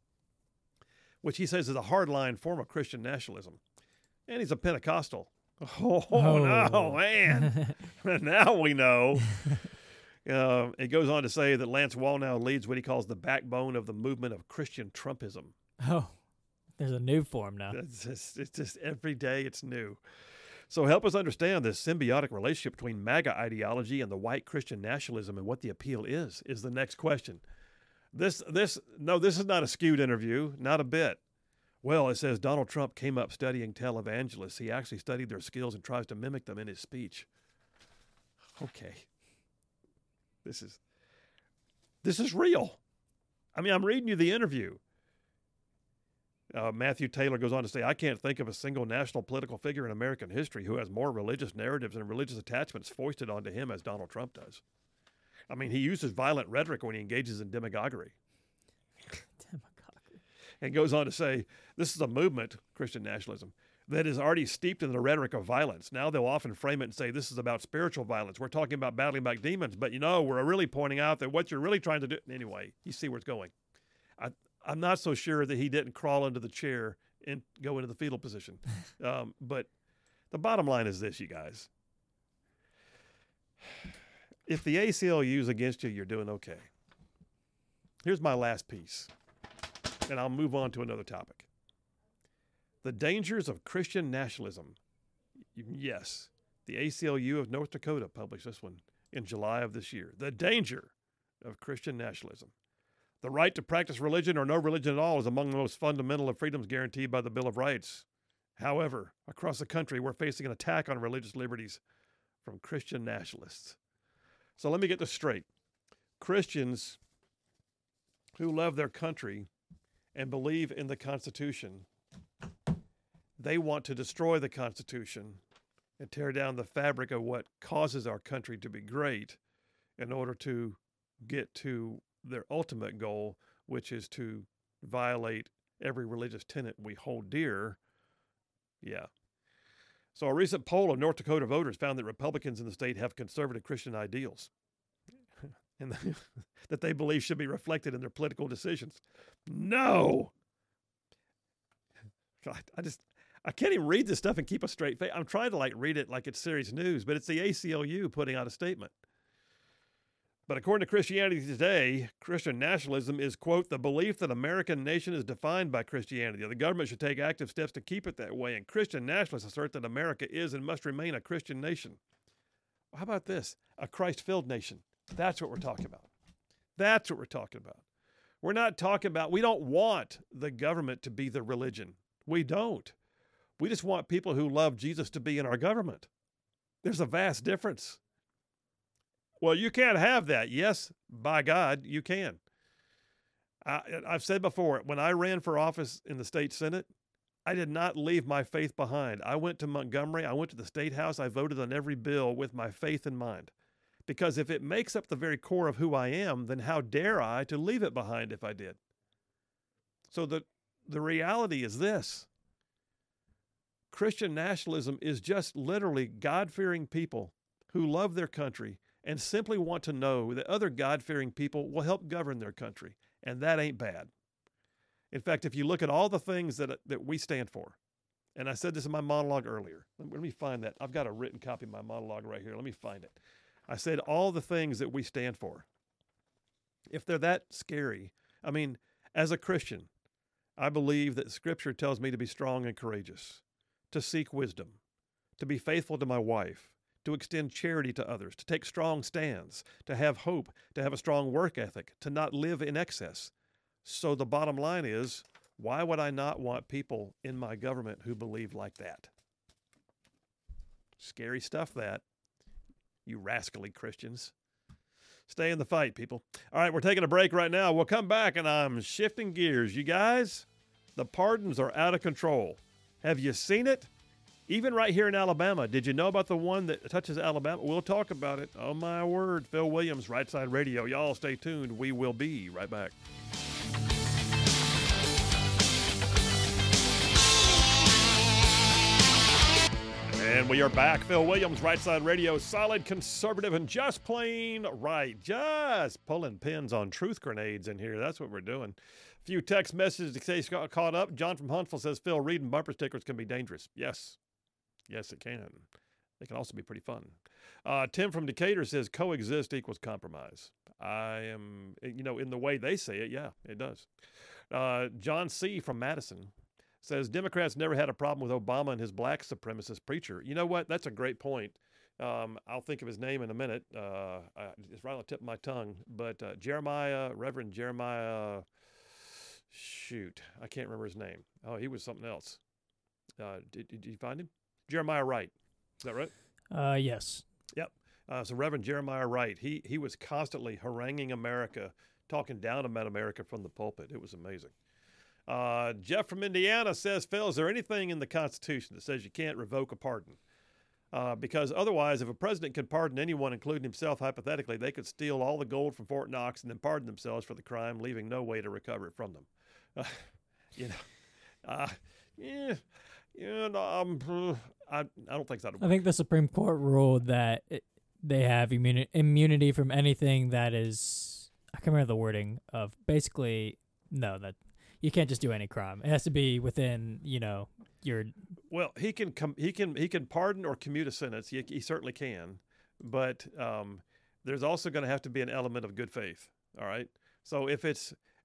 which he says is a hardline form of Christian nationalism. And he's a Pentecostal. Oh, Oh. no, man. Now we know. Uh, it goes on to say that Lance Wallnau leads what he calls the backbone of the movement of Christian Trumpism. Oh, there's a new form now. It's just, it's just every day it's new. So help us understand this symbiotic relationship between MAGA ideology and the white Christian nationalism and what the appeal is, is the next question. This, this, no, this is not a skewed interview, not a bit. Well, it says Donald Trump came up studying televangelists. He actually studied their skills and tries to mimic them in his speech. Okay. This is, this is real. I mean, I'm reading you the interview. Uh, Matthew Taylor goes on to say, I can't think of a single national political figure in American history who has more religious narratives and religious attachments foisted onto him as Donald Trump does. I mean, he uses violent rhetoric when he engages in demagoguery. Demagoguery. And goes on to say, this is a movement, Christian nationalism, that is already steeped in the rhetoric of violence. Now they'll often frame it and say, this is about spiritual violence. We're talking about battling back demons, but you know, we're really pointing out that what you're really trying to do, anyway, you see where it's going. I, I'm not so sure that he didn't crawl into the chair and go into the fetal position. Um, but the bottom line is this, you guys. If the A C L U is against you, you're doing okay. Here's my last piece, and I'll move on to another topic. The dangers of Christian nationalism. Yes, the A C L U of North Dakota published this one. in July of this year. The danger of Christian nationalism. The right to practice religion or no religion at all is among the most fundamental of freedoms guaranteed by the Bill of Rights. However, across the country, we're facing an attack on religious liberties from Christian nationalists. So let me get this straight. Christians who love their country and believe in the Constitution, they want to destroy the Constitution and tear down the fabric of what causes our country to be great in order to get to their ultimate goal, which is to violate every religious tenet we hold dear. Yeah. So a recent poll of North Dakota voters found that Republicans in the state have conservative Christian ideals and that they believe should be reflected in their political decisions. No. I just, I can't even read this stuff and keep a straight face. I'm trying to like read it like it's serious news, but it's the A C L U putting out a statement. But according to Christianity Today, Christian nationalism is, quote, the belief that American nation is defined by Christianity. The government should take active steps to keep it that way. And Christian nationalists assert that America is and must remain a Christian nation. How about this? A Christ-filled nation. That's what we're talking about. That's what we're talking about. We're not talking about, we don't want the government to be the religion. We don't. We just want people who love Jesus to be in our government. There's a vast difference. Well, you can't have that. Yes, by God, you can. I, I've said before, when I ran for office in the state Senate, I did not leave my faith behind. I went to Montgomery. I went to the State House. I voted on every bill with my faith in mind. Because if it makes up the very core of who I am, then how dare I to leave it behind if I did? So the, the reality is this. Christian nationalism is just literally God-fearing people who love their country and simply want to know that other God-fearing people will help govern their country. And that ain't bad. In fact, if you look at all the things that, that we stand for, and I said this in my monologue earlier. Let me, let me find that. I've got a written copy of my monologue right here. Let me find it. I said all the things that we stand for. If they're that scary, I mean, as a Christian, I believe that Scripture tells me to be strong and courageous, to seek wisdom, to be faithful to my wife, to extend charity to others, to take strong stands, to have hope, to have a strong work ethic, to not live in excess. So the bottom line is, why would I not want people in my government who believe like that? Scary stuff, that. You rascally Christians. Stay in the fight, people. All right, we're taking a break right now. We'll come back, and I'm shifting gears. You guys, the pardons are out of control. Have you seen it? Even right here in Alabama. Did you know about the one that touches Alabama? We'll talk about it. Oh, my word. Phil Williams, Right Side Radio. Y'all stay tuned. We will be right back. And we are back. Phil Williams, Right Side Radio. Solid, conservative, and just plain right. Just pulling pins on truth grenades in here. That's what we're doing. A few text messages to say got caught up. John from Huntsville says, Phil, reading bumper stickers can be dangerous. Yes. Yes, it can. They can also be pretty fun. Uh, Tim from Decatur says, coexist equals compromise. I am, you know, in the way they say it, yeah, it does. Uh, John C. from Madison says, Democrats never had a problem with Obama and his black supremacist preacher. You know what? That's a great point. Um, I'll think of his name in a minute. Uh, I, it's right on the tip of my tongue. But uh, Jeremiah, Reverend Jeremiah, shoot, I can't remember his name. Oh, he was something else. Uh, did, did you find him? Jeremiah Wright. Is that right? Uh, yes. Yep. Uh, so Reverend Jeremiah Wright, he he was constantly haranguing America, talking down about America from the pulpit. It was amazing. Uh, Jeff from Indiana says, Phil, is there anything in the Constitution that says you can't revoke a pardon? Uh, because otherwise, if a president could pardon anyone, including himself, hypothetically, they could steal all the gold from Fort Knox and then pardon themselves for the crime, leaving no way to recover it from them. Uh, you know, uh, yeah, yeah, no, um, I, I don't think so. I think the Supreme Court ruled that it, they have immuni- immunity from anything that is, I can't remember the wording of, basically, no, that you can't just do any crime. It has to be within, you know, your. Well, he can com- he can he can pardon or commute a sentence. He, he certainly can, but um, there's also going to have to be an element of good faith. All right. So if it's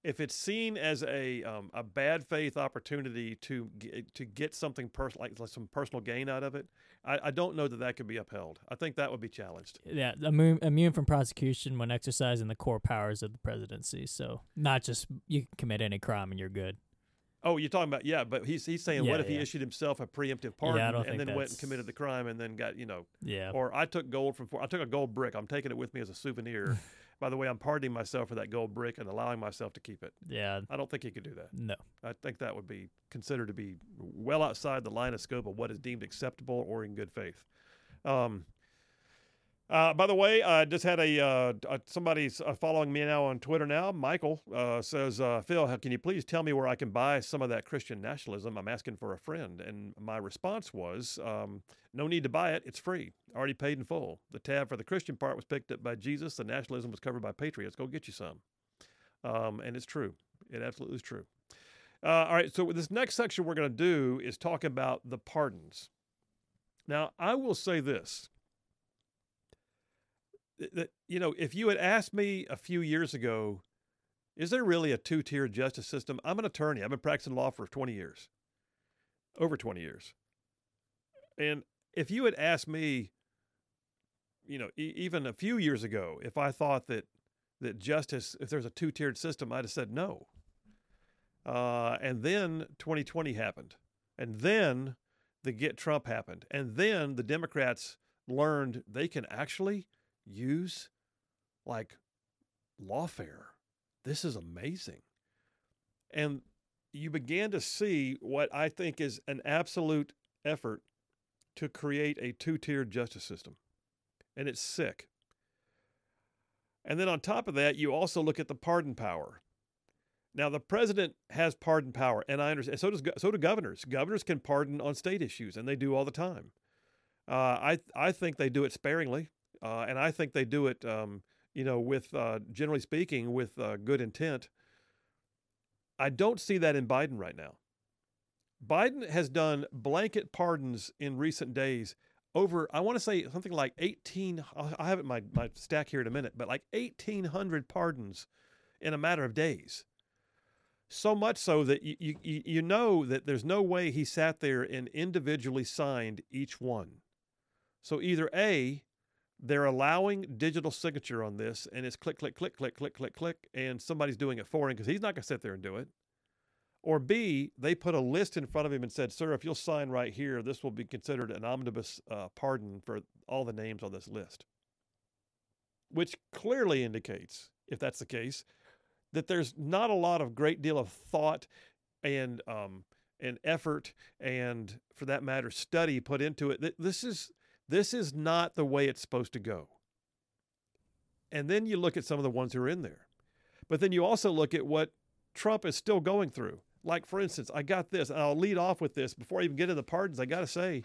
if it's seen as a um, a bad faith opportunity to get, to get something personal, like, like some personal gain out of it, I, I don't know that that could be upheld. I think that would be challenged. Yeah, immune, immune from prosecution when exercising the core powers of the presidency. So not just you can commit any crime and you're good. Oh, you're talking about, yeah, but he's he's saying, Yeah, what if he yeah. issued himself a preemptive pardon Yeah, I don't and think then went and that's- committed the crime and then got, you know, Yeah. or I took gold from, I took a gold brick. I'm taking it with me as a souvenir. By the way, I'm pardoning myself for that gold brick and allowing myself to keep it. Yeah. I don't think he could do that. No. I think that would be considered to be well outside the line of scope of what is deemed acceptable or in good faith. Um, uh, by the way, I just had a uh, uh, somebody's uh, following me now on Twitter now. Michael uh, says, uh, Phil, how- can you please tell me where I can buy some of that Christian nationalism? I'm asking for a friend. And my response was, um, no need to buy it. It's free. Already paid in full. The tab for the Christian part was picked up by Jesus. The nationalism was covered by Patriots. Go get you some. Um, and it's true. It absolutely is true. Uh, all right, so this next section we're going to do is talk about the pardons. Now, I will say this. That, you know, if you had asked me a few years ago, is there really a two-tiered justice system? I'm an attorney. I've been practicing law for twenty years, over twenty years. And if you had asked me, you know, e- even a few years ago, if I thought that that justice, if there's a two-tiered system, I'd have said no. Uh, and then twenty twenty happened. And then the Get Trump happened. And then the Democrats learned they can actually use like lawfare. This is amazing. And you began to see what I think is an absolute effort to create a two-tiered justice system. And it's sick. And then on top of that, you also look at the pardon power. Now, the president has pardon power, and I understand. So does so do governors. Governors can pardon on state issues, and they do all the time. Uh, I I think they do it sparingly, uh, and I think they do it, um, you know, with uh, generally speaking, with uh, good intent. I don't see that in Biden right now. Biden has done blanket pardons in recent days over, I want to say something like eighteen. I'll, I have it in my my stack here in a minute, but like eighteen hundred pardons in a matter of days. So much so that you, you you know that there's no way he sat there and individually signed each one. So either A, they're allowing digital signature on this, and it's click, click, click, click, click, click, click, and somebody's doing it for him because he's not going to sit there and do it. Or B, they put a list in front of him and said, sir, if you'll sign right here, this will be considered an omnibus uh, pardon for all the names on this list. Which clearly indicates, if that's the case, that there's not a lot of great deal of thought and um, and effort and, for that matter, study put into it. This is this is not the way it's supposed to go. And then you look at some of the ones who are in there. But then you also look at what Trump is still going through. Like, for instance, I got this, and I'll lead off with this. Before I even get into the pardons, I got to say,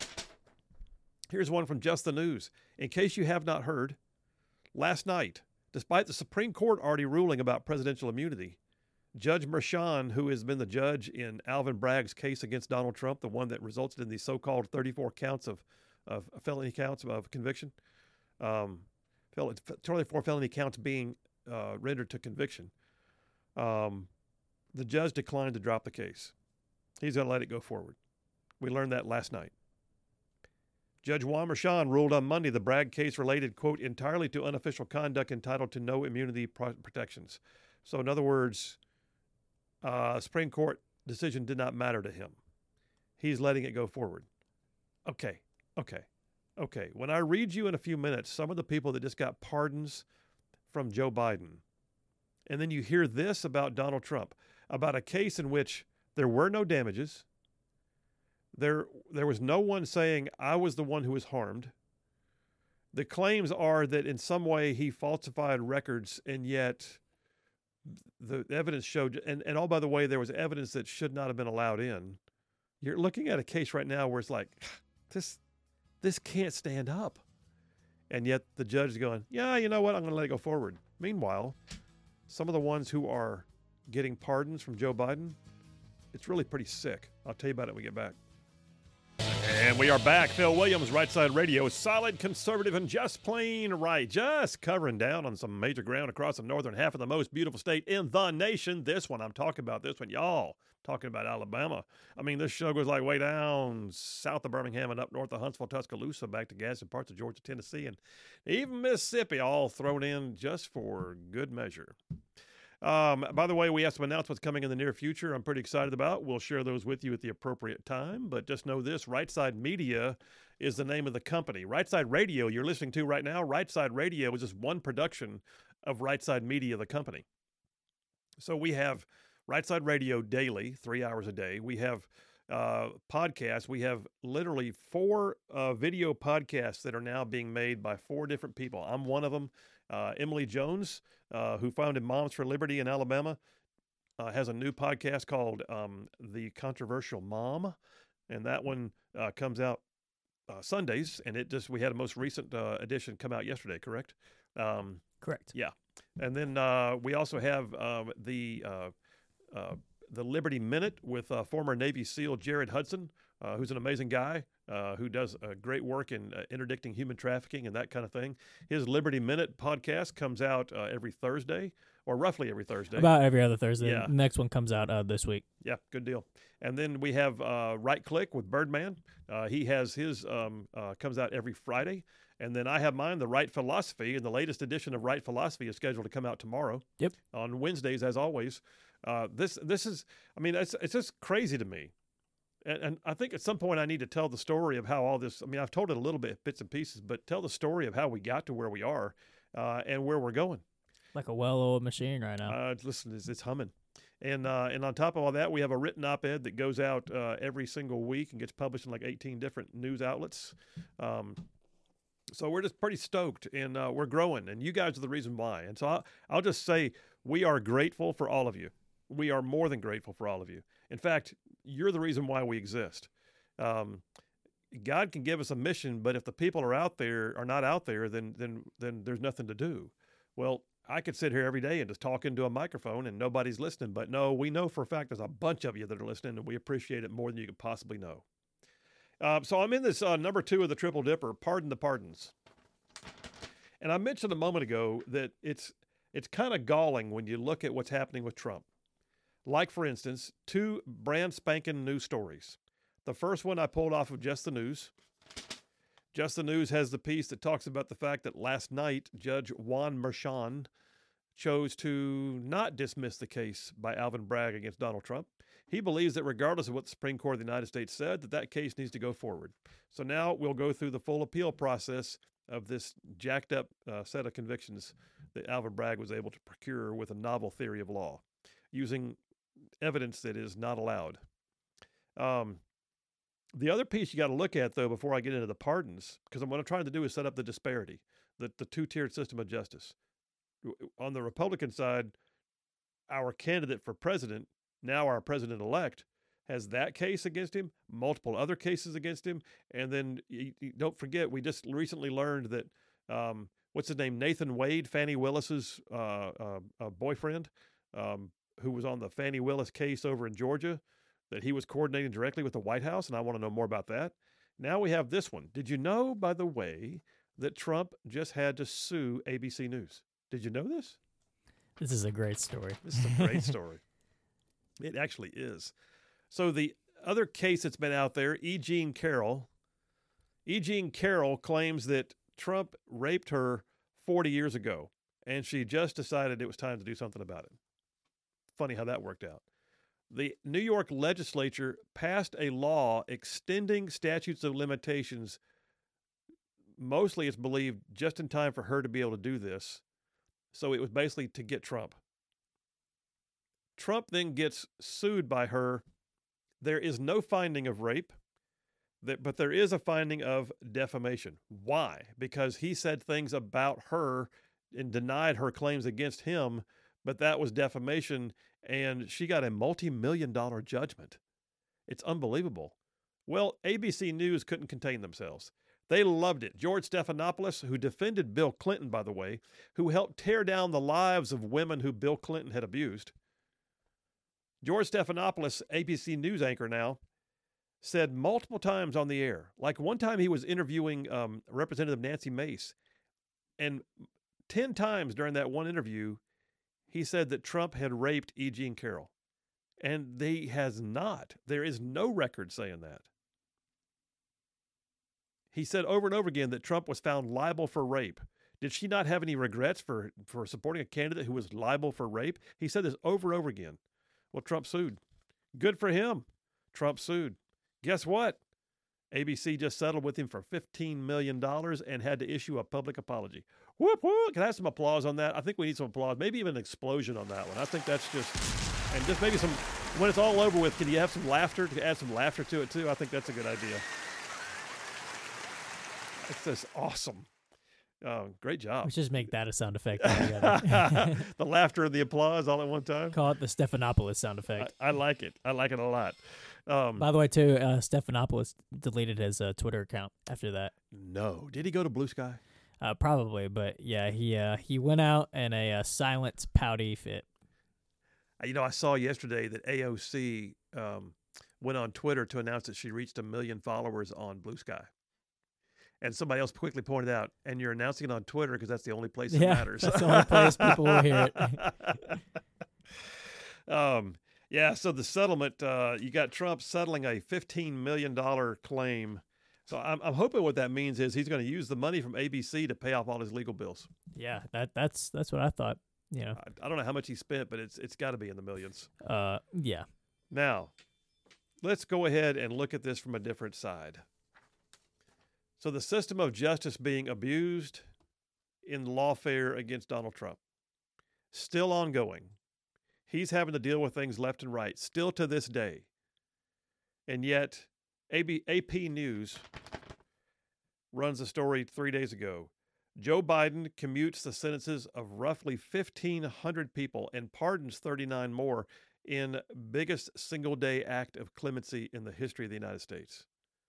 here's one from Just the News. In case you have not heard, last night, despite the Supreme Court already ruling about presidential immunity, Judge Merchan, who has been the judge in Alvin Bragg's case against Donald Trump, the one that resulted in the so-called thirty-four counts of, of felony counts of conviction, um, thirty-four felony counts being uh, rendered to conviction, um, the judge declined to drop the case. He's going to let it go forward. We learned that last night. Judge Juan Merchan ruled on Monday the Bragg case related, quote, entirely to unofficial conduct entitled to no immunity pro- protections. So in other words, uh, Supreme Court decision did not matter to him. He's letting it go forward. Okay, okay, okay. When I read you in a few minutes some of the people that just got pardons from Joe Biden, and then you hear this about Donald Trump, about a case in which there were no damages, There, there was no one saying, I was the one who was harmed. The claims are that in some way he falsified records, and yet the evidence showed, and, and oh, by the way, there was evidence that should not have been allowed in. You're looking at a case right now where it's like, this, this can't stand up. And yet the judge is going, yeah, you know what? I'm going to let it go forward. Meanwhile, some of the ones who are getting pardons from Joe Biden, it's really pretty sick. I'll tell you about it when we get back. And we are back. Phil Williams, Right Side Radio, solid, conservative, and just plain right. Just covering down on some major ground across the northern half of the most beautiful state in the nation. This one, I'm talking about this one, y'all. Talking about Alabama. I mean, this show goes like way down south of Birmingham and up north of Huntsville, Tuscaloosa, back to Gadsden, parts of Georgia, Tennessee, and even Mississippi, all thrown in just for good measure. Um, by the way, we have some announcements coming in the near future I'm pretty excited about. We'll share those with you at the appropriate time, but just know this, Right Side Media is the name of the company. Right Side Radio, you're listening to right now, Right Side Radio is just one production of Right Side Media, the company. So we have Right Side Radio daily, three hours a day. We have uh, podcasts. We have literally four uh, video podcasts that are now being made by four different people. I'm one of them. Uh, Emily Jones, uh, who founded Moms for Liberty in Alabama, uh, has a new podcast called um, The Controversial Mom, and that one uh, comes out uh, Sundays. And it just we had a most recent uh, edition come out yesterday. Correct? Um, Correct. Yeah, and then uh, we also have uh, the uh, uh, the Liberty Minute with uh, former Navy SEAL Jared Hudson, uh, who's an amazing guy. Uh, who does uh, great work in uh, interdicting human trafficking and that kind of thing. His Liberty Minute podcast comes out uh, every Thursday, or roughly every Thursday. About every other Thursday. Yeah. The next one comes out uh, this week. Yeah, good deal. And then we have uh, Right Click with Birdman. Uh, he has his, um, uh, comes out every Friday. And then I have mine, The Right Philosophy, and the latest edition of Right Philosophy is scheduled to come out tomorrow. Yep. On Wednesdays, as always. Uh, this this is, I mean, it's, it's just crazy to me. And, and I think at some point I need to tell the story of how all this, I mean, I've told it a little bit, bits and pieces, but tell the story of how we got to where we are uh, and where we're going. Like a well-oiled machine right now. Uh, listen, it's, it's humming. And uh, and on top of all that, we have a written op-ed that goes out uh, every single week and gets published in like eighteen different news outlets. Um, so we're just pretty stoked, and uh, we're growing, and you guys are the reason why. And so I'll, I'll just say we are grateful for all of you. We are more than grateful for all of you. In fact, you're the reason why we exist. Um, God can give us a mission, but if the people are out there are not out there, then then then there's nothing to do. Well, I could sit here every day and just talk into a microphone and nobody's listening. But no, we know for a fact there's a bunch of you that are listening, and we appreciate it more than you could possibly know. Uh, so I'm in this uh, number two of the Triple Dipper, Pardon the Pardons. And I mentioned a moment ago that it's it's kind of galling when you look at what's happening with Trump. Like, for instance, two brand spanking new stories. The first one I pulled off of Just the News. Just the News has the piece that talks about the fact that last night, Judge Juan Merchan chose to not dismiss the case by Alvin Bragg against Donald Trump. He believes that regardless of what the Supreme Court of the United States said, that that case needs to go forward. So now we'll go through the full appeal process of this jacked up uh, set of convictions that Alvin Bragg was able to procure with a novel theory of law, using evidence that is not allowed. Um, the other piece you got to look at, though, before I get into the pardons, because what I'm trying to do is set up the disparity, the, the two-tiered system of justice. On the Republican side, our candidate for president, now our president-elect, has that case against him, multiple other cases against him, and then you, you don't forget, we just recently learned that, um, what's his name, Nathan Wade, Fannie Willis's uh, uh, uh, boyfriend, um, who was on the Fannie Willis case over in Georgia, that he was coordinating directly with the White House, and I want to know more about that. Now we have this one. Did you know, by the way, that Trump just had to sue A B C News? Did you know this? This is a great story. This is a great story. It actually is. So the other case that's been out there, E. Jean Carroll, E. Jean Carroll claims that Trump raped her forty years ago, and she just decided it was time to do something about it. Funny how that worked out. The New York legislature passed a law extending statutes of limitations. Mostly, it's believed, just in time for her to be able to do this. So it was basically to get Trump. Trump then gets sued by her. There is no finding of rape, but there is a finding of defamation. Why? Because he said things about her and denied her claims against him, but that was defamation, and she got a multi-million dollar judgment. It's unbelievable. Well, A B C News couldn't contain themselves. They loved it. George Stephanopoulos, who defended Bill Clinton, by the way, who helped tear down the lives of women who Bill Clinton had abused. George Stephanopoulos, A B C News anchor now, said multiple times on the air, like one time he was interviewing um, Representative Nancy Mace, and ten times during that one interview, he said that Trump had raped E. Jean Carroll. And he has not. There is no record saying that. He said over and over again that Trump was found liable for rape. Did she not have any regrets for, for supporting a candidate who was liable for rape? He said this over and over again. Well, Trump sued. Good for him. Trump sued. Guess what? A B C just settled with him for fifteen million dollars and had to issue a public apology. Whoop, whoop. Can I have some applause on that? I think we need some applause. Maybe even an explosion on that one. I think that's just, and just maybe some, when it's all over with, can you have some laughter? To add some laughter to it too? I think that's a good idea. It's just awesome. Oh, great job. We should just make that a sound effect altogether. The laughter and the applause all at one time. Call it the Stephanopoulos sound effect. I, I like it. I like it a lot. Um, By the way, too, uh, Stephanopoulos deleted his uh, Twitter account after that. no. Did he go to Blue Sky? Uh, probably, but yeah, he uh, he went out in a uh, silent, pouty fit. Uh, You know, I saw yesterday that A O C um, went on Twitter to announce that she reached a million followers on Blue Sky. And somebody else quickly pointed out, and you're announcing it on Twitter because that's the only place that Yeah, matters. that's the only place people will hear it. um, yeah, so the settlement, uh, you got Trump settling a fifteen million dollars claim. So I'm, I'm hoping what that means is he's going to use the money from A B C to pay off all his legal bills. Yeah, that that's that's what I thought. You know, I, I don't know how much he spent, but it's it's got to be in the millions. uh, yeah. Now, let's go ahead and look at this from a different side. So the system of justice being abused in lawfare against Donald Trump, still ongoing. He's having to deal with things left and right, still to this day. And yet, A P News runs a story three days ago. Joe Biden commutes the sentences of roughly fifteen hundred people and pardons thirty-nine more in biggest single-day act of clemency in the history of the United States.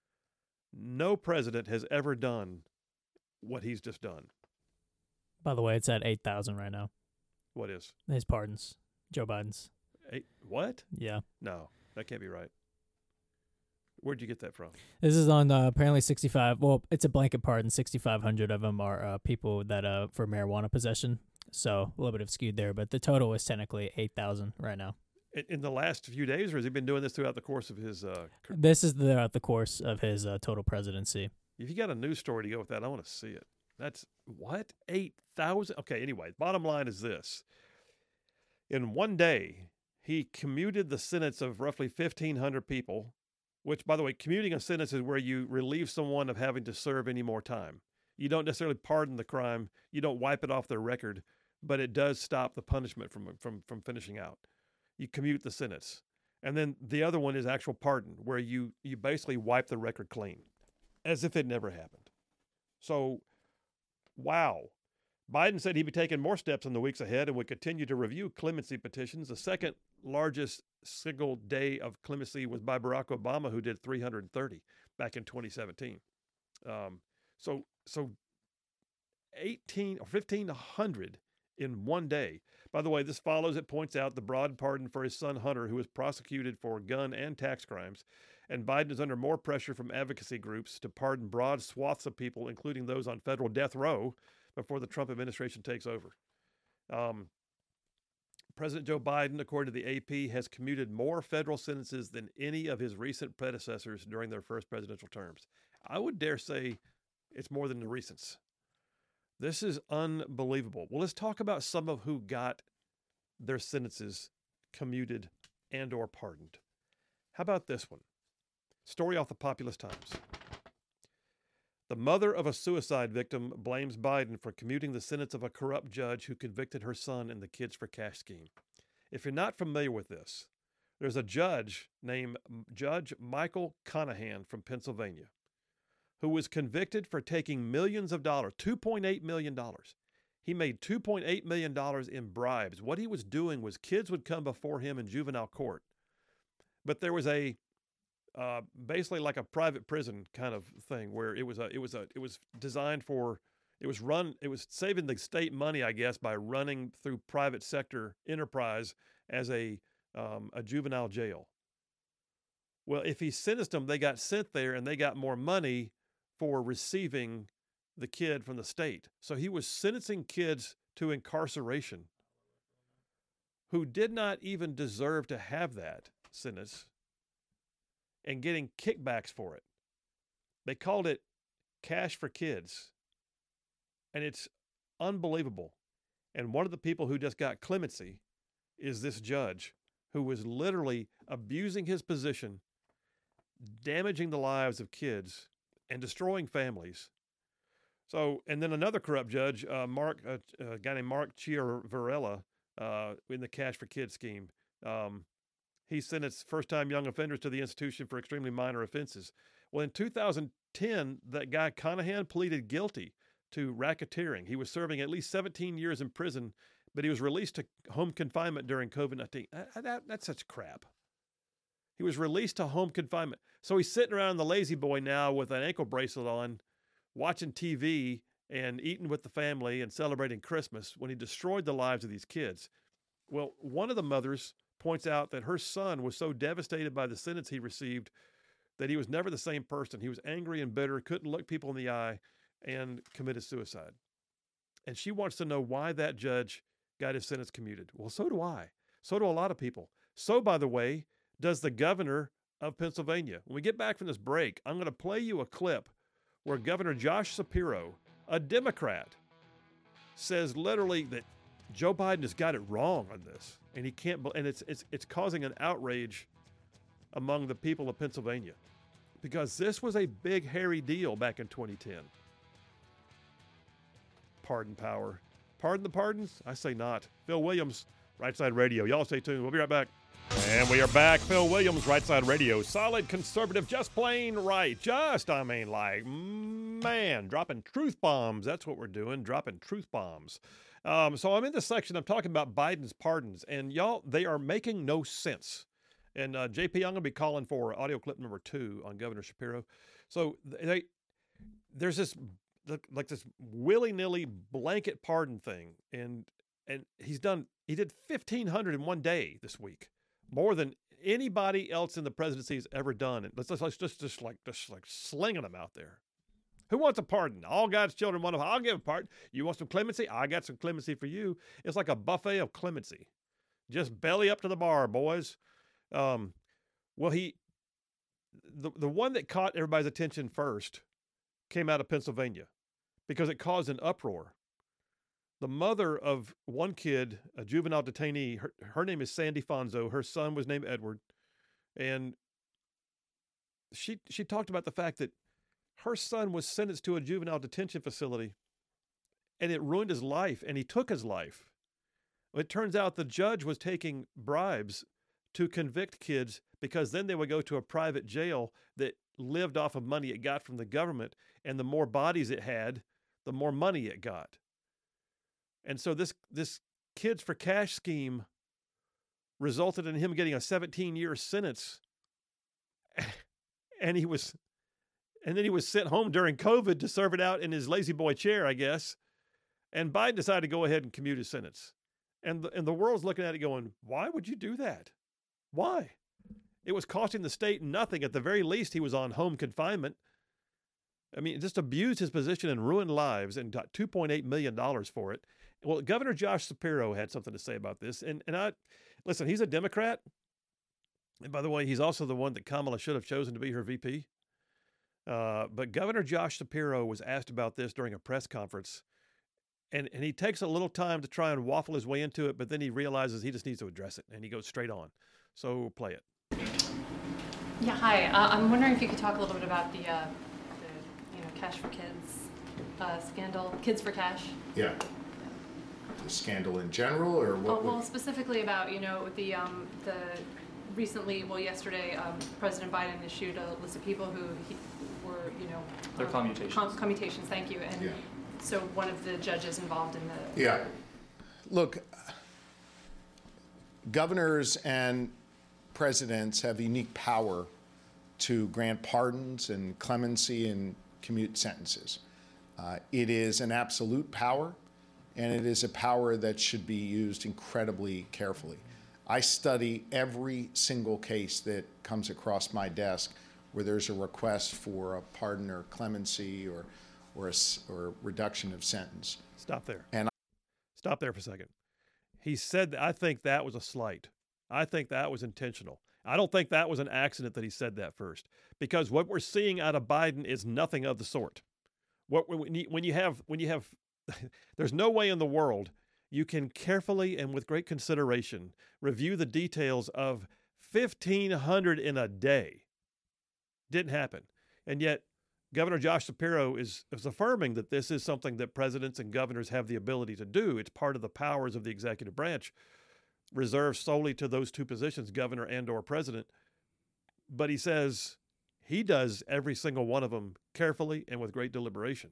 No president has ever done what he's just done. By the way, it's at eight thousand right now. What is? His pardons, Joe Biden's. Eight, what? Yeah. No, that can't be right. Where'd you get that from? This is on uh, apparently sixty-five. Well, it's a blanket pardon. sixty-five hundred of them are uh, people that uh for marijuana possession. So a little bit of skewed there, but the total is technically eight thousand right now. In, in the last few days, or has he been doing this throughout the course of his? Uh, cur- This is throughout the course of his uh, total presidency. if you got a news story to go with that, I want to see it. That's what eight thousand. Okay. Anyway, bottom line is this: in one day, he commuted the sentence of roughly fifteen hundred people. Which, by the way, commuting a sentence is where you relieve someone of having to serve any more time. You don't necessarily pardon the crime. You don't wipe it off their record, but it does stop the punishment from, from, from finishing out. You commute the sentence. And then the other one is actual pardon, where you, you basically wipe the record clean, as if it never happened. So, wow. Biden said he'd be taking more steps in the weeks ahead and would continue to review clemency petitions. The second largest single day of clemency was by Barack Obama, who did three hundred thirty back in twenty seventeen. Um, so, so eighteen or fifteen hundred in one day. By the way, this follows, it points out the broad pardon for his son Hunter, who was prosecuted for gun and tax crimes. And Biden is under more pressure from advocacy groups to pardon broad swaths of people, including those on federal death row, before the Trump administration takes over. Um, President Joe Biden, according to the A P, has commuted more federal sentences than any of his recent predecessors during their first presidential terms. I would dare say it's more than the recents. This is unbelievable. Well, let's talk about some of who got their sentences commuted and or pardoned. How about this one? Story off the Populous Times. The mother of a suicide victim blames Biden for commuting the sentence of a corrupt judge who convicted her son in the Kids for Cash scheme. If you're not familiar with this, there's a judge named Judge Michael Conahan from Pennsylvania who was convicted for taking millions of dollars, two point eight million dollars. He made two point eight million dollars in bribes. What he was doing was kids would come before him in juvenile court, but there was a Uh, basically like a private prison kind of thing where it was a, it was a, it was designed for, it was run, it was saving the state money, I guess, by running through private sector enterprise as a, um, a juvenile jail. Well, if he sentenced them, they got sent there and they got more money for receiving the kid from the state. So he was sentencing kids to incarceration who did not even deserve to have that sentence and getting kickbacks for it. They called it cash for kids. And it's unbelievable. And one of the people who just got clemency is this judge who was literally abusing his position, damaging the lives of kids, and destroying families. So, and then another corrupt judge, uh, Mark, uh, a guy named Mark Chiavarella, uh, in the Cash for Kids scheme. Um, he sentenced first-time young offenders to the institution for extremely minor offenses. Well, in two thousand ten, that guy Conahan pleaded guilty to racketeering. He was serving at least seventeen years in prison, but he was released to home confinement during COVID nineteen. That, that, that's such crap. He was released to home confinement. So he's sitting around the lazy boy now with an ankle bracelet on, watching T V and eating with the family and celebrating Christmas when he destroyed the lives of these kids. Well, one of the mothers points out that her son was so devastated by the sentence he received that he was never the same person. He was angry and bitter, couldn't look people in the eye, and committed suicide. And she wants to know why that judge got his sentence commuted. Well, so do I. So do a lot of people. So, by the way, does the governor of Pennsylvania. When we get back from this break, I'm going to play you a clip where Governor Josh Shapiro, a Democrat, says literally that Joe Biden has got it wrong on this, and he can't. And it's it's it's causing an outrage among the people of Pennsylvania because this was a big, hairy deal back in twenty ten. Pardon power. Pardon the pardons? I say not. Phil Williams, Right Side Radio. Y'all stay tuned. We'll be right back. And we are back. Phil Williams, Right Side Radio. Solid conservative, just plain right. Just, I mean, like, man, dropping truth bombs. That's what we're doing, dropping truth bombs. Um, so I'm in this section. I'm talking about Biden's pardons. And y'all, they are making no sense. And uh, J P, I'm going to be calling for audio clip number two on Governor Shapiro. So they, there's this, like this willy-nilly blanket pardon thing. And and he's done, he did fifteen hundred in one day this week. More than anybody else in the presidency has ever done. And let's, let's just, just like just like slinging them out there. Who wants a pardon? All God's children want to. I'll give a pardon. You want some clemency? I got some clemency for you. It's like a buffet of clemency. Just belly up to the bar, boys. Um, well, he, the the one that caught everybody's attention first came out of Pennsylvania because it caused an uproar. The mother of one kid, a juvenile detainee, her, her name is Sandy Fonzo. Her son was named Edward. And she she talked about the fact that her son was sentenced to a juvenile detention facility and it ruined his life and he took his life. It turns out the judge was taking bribes to convict kids because then they would go to a private jail that lived off of money it got from the government. And the more bodies it had, the more money it got. And so this this Kids for Cash scheme resulted in him getting a seventeen-year sentence. And he was, and then he was sent home during COVID to serve it out in his lazy boy chair, I guess. And Biden decided to go ahead and commute his sentence. And the, and the world's looking at it going, why would you do that? Why? It was costing the state nothing. At the very least, he was on home confinement. I mean, just abused his position and ruined lives and got two point eight million dollars for it. Well, Governor Josh Shapiro had something to say about this. And and I, listen, he's a Democrat. And by the way, he's also the one that Kamala should have chosen to be her V P. Uh, but Governor Josh Shapiro was asked about this during a press conference. And, and he takes a little time to try and waffle his way into it, but then he realizes he just needs to address it. And he goes straight on. So play it. Yeah, hi. Uh, I'm wondering if you could talk a little bit about the, uh, the you know, Cash for Kids uh, scandal, Kids for Cash. Yeah. The scandal in general, or what? Oh, well, specifically about, you know, the um, the recently, well, yesterday, um, President Biden issued a list of people who he, were, you know, They're um, commutations. Com- commutations. Thank you. And Yeah. so one of the judges involved in the Yeah. Look, governors and presidents have unique power to grant pardons and clemency and commute sentences. Uh, it is an absolute power, and it is a power that should be used incredibly carefully. I study every single case that comes across my desk where there's a request for a pardon or clemency or or a, s- or reduction of sentence. Stop there. And Stop there for a second. He said, that, I think that was a slight. I think that was intentional. I don't think that was an accident that he said that first, because what we're seeing out of Biden is nothing of the sort. What when you, when you have when you have, there's no way in the world you can carefully and with great consideration review the details of fifteen hundred in a day. Didn't happen, and yet Governor Josh Shapiro is, is affirming that this is something that presidents and governors have the ability to do. It's part of the powers of the executive branch, reserved solely to those two positions, governor and or president. But he says he does every single one of them carefully and with great deliberation.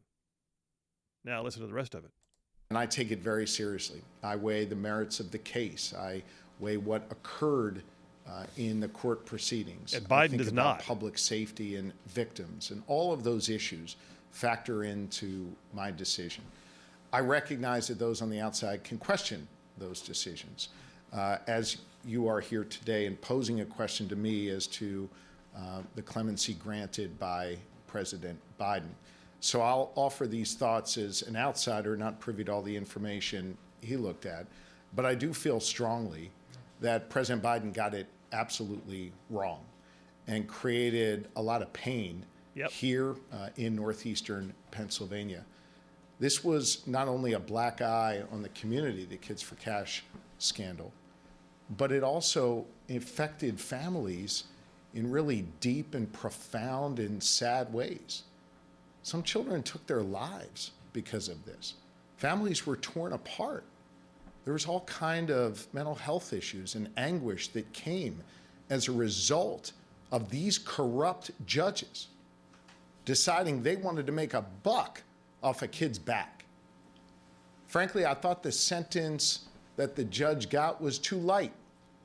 Now listen to the rest of it. And I take it very seriously. I weigh the merits of the case. I weigh what occurred uh, in the court proceedings. And I Biden think does about not. Public safety and victims, and all of those issues factor into my decision. I recognize that those on the outside can question those decisions. Uh, as you are here today and posing a question to me as to uh, the clemency granted by President Biden. So I'll offer these thoughts as an outsider, not privy to all the information he looked at. But I do feel strongly that President Biden got it absolutely wrong and created a lot of pain Yep. here uh, in northeastern Pennsylvania. This was not only a black eye on the community, the Kids for Cash scandal, but it also affected families in really deep and profound and sad ways. Some children took their lives because of this. Families were torn apart. There was all kind of mental health issues and anguish that came as a result of these corrupt judges deciding they wanted to make a buck off a kid's back. Frankly, I thought the sentence that the judge got was too light.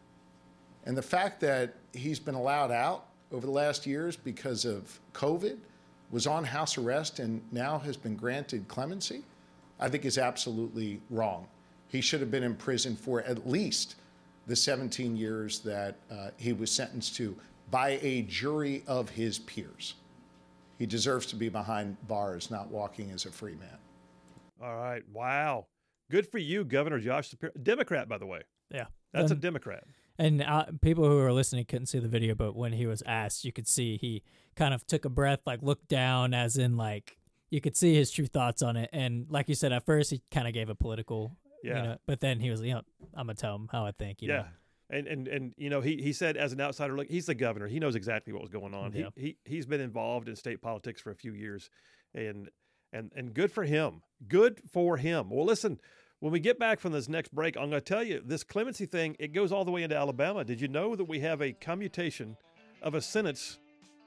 And the fact that he's been allowed out over the last years because of COVID, was on house arrest, and now has been granted clemency, I think is absolutely wrong. He should have been in prison for at least the seventeen years that uh, he was sentenced to by a jury of his peers. He deserves to be behind bars, not walking as a free man. All right. Wow. Good for you, Governor Josh Shapiro. Democrat, by the way. Yeah. That's And- a Democrat. And uh, people who are listening couldn't see the video, but when he was asked, you could see he kind of took a breath, like looked down, as in like you could see his true thoughts on it. And like you said, at first he kind of gave a political, Yeah. you know, but then he was, you know, I'm gonna tell him how I think. You Yeah. know? And, and and you know, he he said as an outsider, look, he's the governor. He knows exactly what was going on. Yeah. He he he's been involved in state politics for a few years, and and and good for him. Good for him. Well, listen, when we get back from this next break, I'm going to tell you this clemency thing. It goes all the way into Alabama. Did you know that we have a commutation of a sentence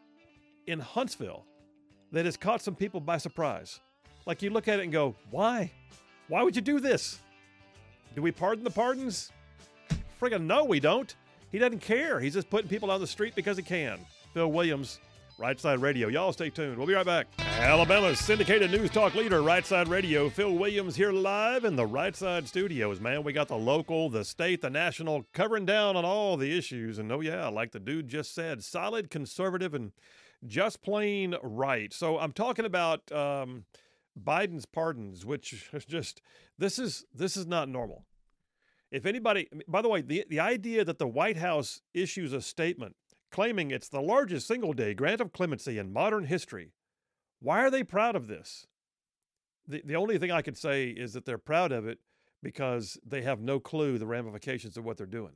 in Huntsville that has caught some people by surprise? Like you look at it and go, why? Why would you do this? Do we pardon the pardons? Friggin' no, we don't. He doesn't care. He's just putting people on the street because he can. Phil Williams, Right Side Radio. Y'all stay tuned. We'll be right back. Alabama's syndicated news talk leader, Right Side Radio. Phil Williams here live in the Right Side studios. Man, we got the local, the state, the national, covering down on all the issues. And oh yeah, like the dude just said, solid, conservative, and just plain right. So I'm talking about um, Biden's pardons, which is just, this is this is not normal. If anybody, by the way, the, the idea that the White House issues a statement claiming it's the largest single-day grant of clemency in modern history, why are they proud of this? The, the only thing I could say is that they're proud of it because they have no clue the ramifications of what they're doing.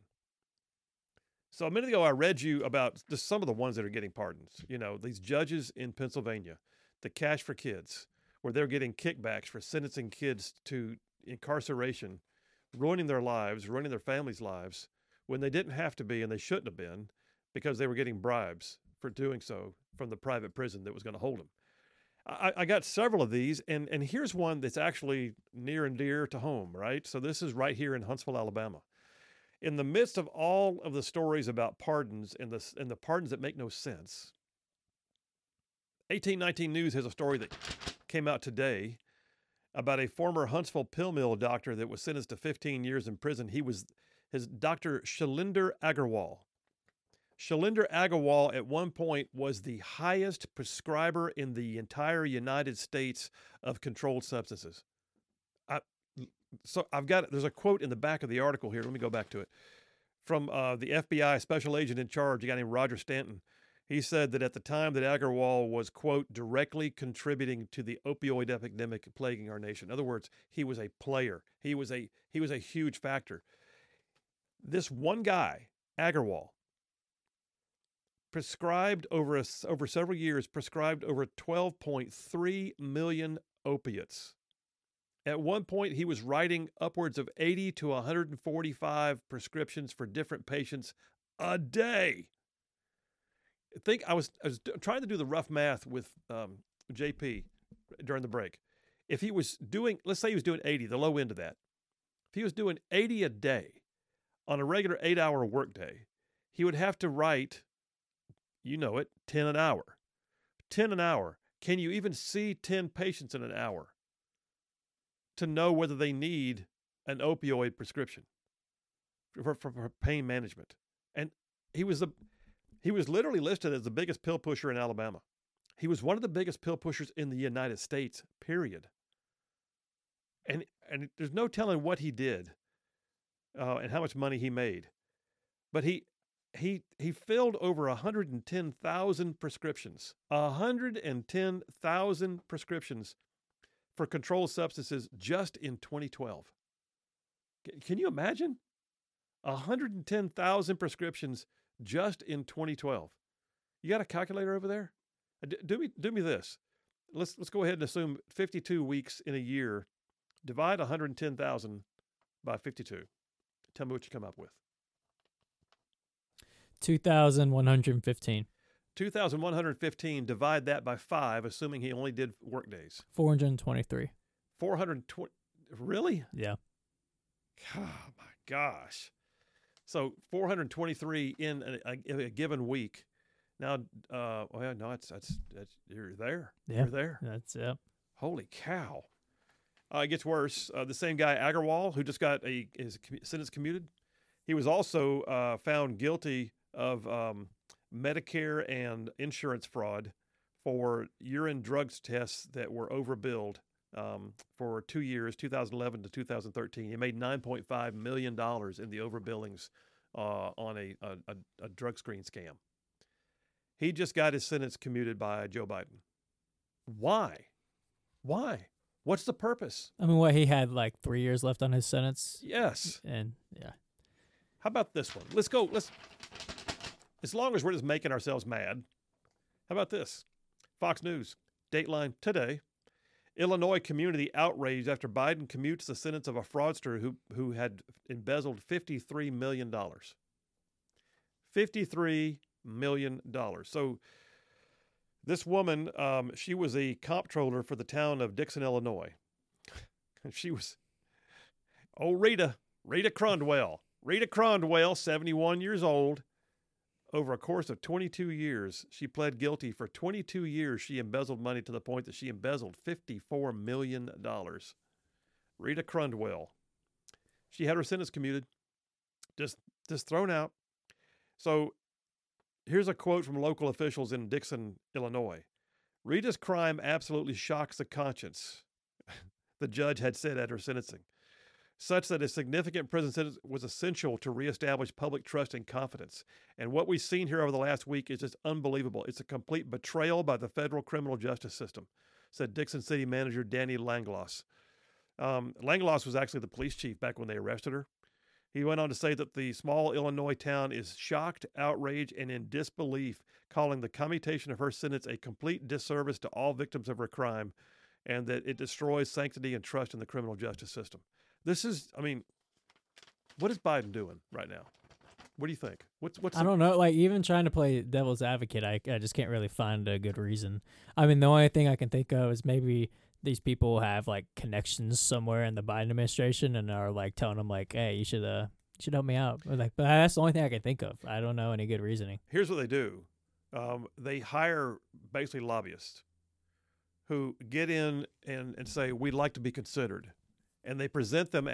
So a minute ago, I read you about just some of the ones that are getting pardons. You know, these judges in Pennsylvania, the Cash for Kids, where they're getting kickbacks for sentencing kids to incarceration, ruining their lives, ruining their families' lives, when they didn't have to be and they shouldn't have been because they were getting bribes for doing so from the private prison that was going to hold them. I, I got several of these, and, and here's one that's actually near and dear to home, right? So this is right here in Huntsville, Alabama. In the midst of all of the stories about pardons and the, and the pardons that make no sense, eighteen nineteen News has a story that came out today about a former Huntsville pill mill doctor that was sentenced to fifteen years in prison. He was his Doctor Shalinder Agarwal. Shalinder Agarwal at one point was the highest prescriber in the entire United States of controlled substances. I, so I've got, there's a quote in the back of the article here. Let me go back to it. From uh, the F B I special agent in charge, a guy named Roger Stanton. He said that at the time that Agarwal was, quote, directly contributing to the opioid epidemic plaguing our nation. In other words, he was a player. He was a, he was a huge factor. This one guy, Agarwal, prescribed over a, over several years, prescribed over twelve point three million opiates. At one point, he was writing upwards of eighty to one hundred forty-five prescriptions for different patients a day. I think I was, I was trying to do the rough math with um, J P during the break. If he was doing, let's say he was doing eighty, the low end of that. If he was doing eighty a day on a regular eight-hour workday, he would have to write, you know it, ten an hour. ten an hour. Can you even see ten patients in an hour to know whether they need an opioid prescription for, for, for pain management? And he was the, he was literally listed as the biggest pill pusher in Alabama. He was one of the biggest pill pushers in the United States, period. And and there's no telling what he did uh, and how much money he made. But he he he filled over one hundred ten thousand prescriptions. one hundred ten thousand prescriptions for controlled substances just in twenty twelve. Can you imagine? one hundred ten thousand prescriptions just in twenty twelve. You got a calculator over there? Do me do me this. Let's let's go ahead and assume fifty-two weeks in a year. Divide one hundred ten thousand by fifty-two. Tell me what you come up with. two thousand one hundred fifteen. two thousand one hundred fifteen, divide that by five, assuming he only did work days. four hundred twenty-three. four hundred twenty. Really? Yeah. Oh, my gosh. So four hundred twenty-three in a, a, a given week. Now, uh, well, no, it's, it's, it's you're there. Yeah. You're there. That's it. Holy cow. Uh, it gets worse. Uh, the same guy, Agarwal, who just got a his sentence commuted, he was also uh, found guilty of um, Medicare and insurance fraud for urine drugs tests that were overbilled um, for two years, two thousand eleven to two thousand thirteen. He made nine point five million dollars in the overbillings uh, on a, a, a drug screen scam. He just got his sentence commuted by Joe Biden. Why? Why? What's the purpose? I mean, what, he had like three years left on his sentence? Yes. And, yeah. How about this one? Let's go. Let's. As long as we're just making ourselves mad, how about this? Fox News, Dateline today. Illinois community outraged after Biden commutes the sentence of a fraudster who, who had embezzled fifty-three million dollars. fifty-three million dollars. So this woman, um, she was a comptroller for the town of Dixon, Illinois. She was, oh, Rita, Rita Crondwell. Rita Crondwell, seventy-one years old. Over a course of twenty-two years, she pled guilty. For twenty-two years, she embezzled money to the point that she embezzled fifty-four million dollars. Rita Crondwell. She had her sentence commuted, just, just thrown out. So here's a quote from local officials in Dixon, Illinois. Rita's crime absolutely shocks the conscience, the judge had said at her sentencing, such that a significant prison sentence was essential to reestablish public trust and confidence. And what we've seen here over the last week is just unbelievable. It's a complete betrayal by the federal criminal justice system, said Dixon City Manager Danny Langloss. Um, Langloss was actually the police chief back when they arrested her. He went on to say that the small Illinois town is shocked, outraged, and in disbelief, calling the commutation of her sentence a complete disservice to all victims of her crime, and that it destroys sanctity and trust in the criminal justice system. This is, I mean, what is Biden doing right now? What do you think? What's what's? I don't know. Like, even trying to play devil's advocate, I, I just can't really find a good reason. I mean, the only thing I can think of is maybe these people have like connections somewhere in the Biden administration and are like telling them like, "Hey, you should uh, you should help me out." Or like, but that's the only thing I can think of. I don't know any good reasoning. Here's what they do: um, they hire basically lobbyists who get in and, and say, "We'd like to be considered," and they present them as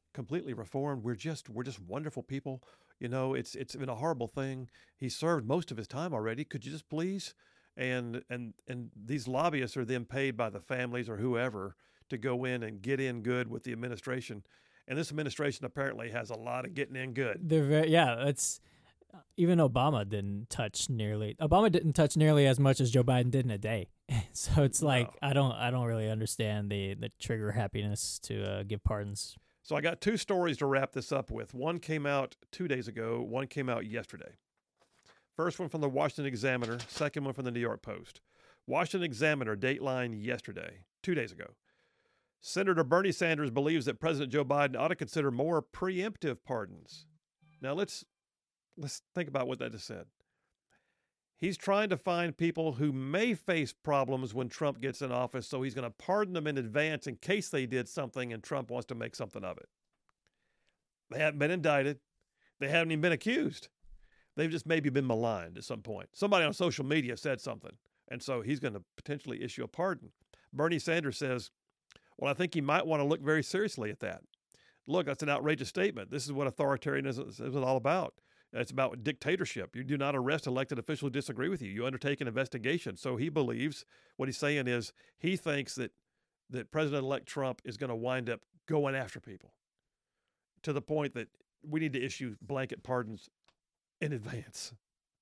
completely reformed. We're just we're just wonderful people. You know, it's it's been a horrible thing. He served most of his time already. Could you just please? And and and these lobbyists are then paid by the families or whoever to go in and get in good with the administration. And this administration apparently has a lot of getting in good. They're very, yeah, it's even Obama didn't touch nearly. Obama didn't touch nearly as much as Joe Biden did in a day. So it's like No. I don't I don't really understand the the trigger happiness to uh, give pardons. So I got two stories to wrap this up with. One came out two days ago. One came out yesterday. First one from the Washington Examiner. Second one from the New York Post. Washington Examiner, Dateline yesterday, two days ago. Senator Bernie Sanders believes that President Joe Biden ought to consider more preemptive pardons. Now let's let's think about what that just said. He's trying to find people who may face problems when Trump gets in office, so he's going to pardon them in advance in case they did something and Trump wants to make something of it. They haven't been indicted. They haven't even been accused. They've just maybe been maligned at some point. Somebody on social media said something, and so he's going to potentially issue a pardon. Bernie Sanders says, well, I think he might want to look very seriously at that. Look, that's an outrageous statement. This is what authoritarianism is all about. It's about dictatorship. You do not arrest elected officials who disagree with you. You undertake an investigation. So he believes, what he's saying is he thinks that, that President-elect Trump is going to wind up going after people to the point that we need to issue blanket pardons in advance.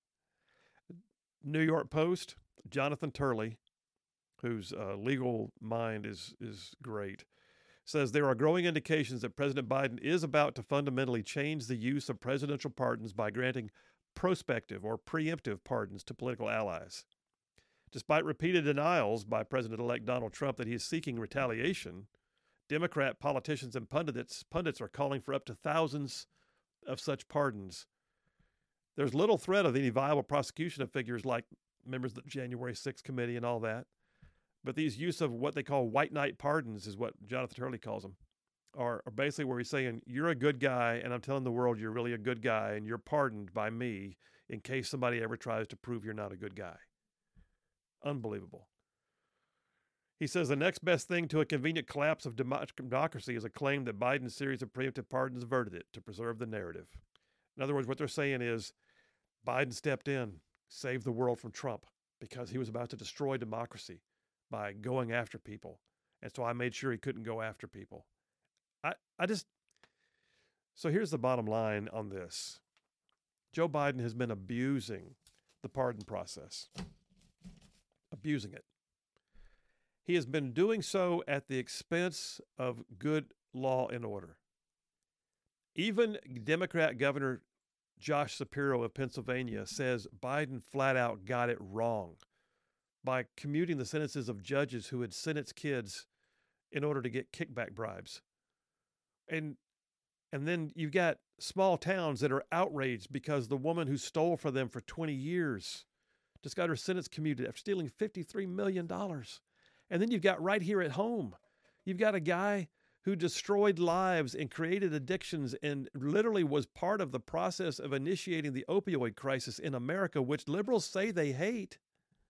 New York Post, Jonathan Turley, whose uh, legal mind is is great, says there are growing indications that President Biden is about to fundamentally change the use of presidential pardons by granting prospective or preemptive pardons to political allies. Despite repeated denials by President-elect Donald Trump that he is seeking retaliation, Democrat politicians and pundits, pundits are calling for up to thousands of such pardons. There's little threat of any viable prosecution of figures like members of the January sixth committee and all that. But these use of what they call white knight pardons is what Jonathan Turley calls them, are, are basically where he's saying, you're a good guy, and I'm telling the world you're really a good guy, and you're pardoned by me in case somebody ever tries to prove you're not a good guy. Unbelievable. He says the next best thing to a convenient collapse of democracy is a claim that Biden's series of preemptive pardons averted it to preserve the narrative. In other words, what they're saying is Biden stepped in, saved the world from Trump because he was about to destroy democracy by going after people. And so I made sure he couldn't go after people. I, I just, so here's the bottom line on this. Joe Biden has been abusing the pardon process, abusing it. He has been doing so at the expense of good law and order. Even Democrat Governor Josh Shapiro of Pennsylvania says Biden flat out got it wrong by commuting the sentences of judges who had sentenced kids in order to get kickback bribes. And and then you've got small towns that are outraged because the woman who stole for them for twenty years just got her sentence commuted after stealing fifty-three million dollars. And then you've got right here at home, you've got a guy who destroyed lives and created addictions and literally was part of the process of initiating the opioid crisis in America, which liberals say they hate.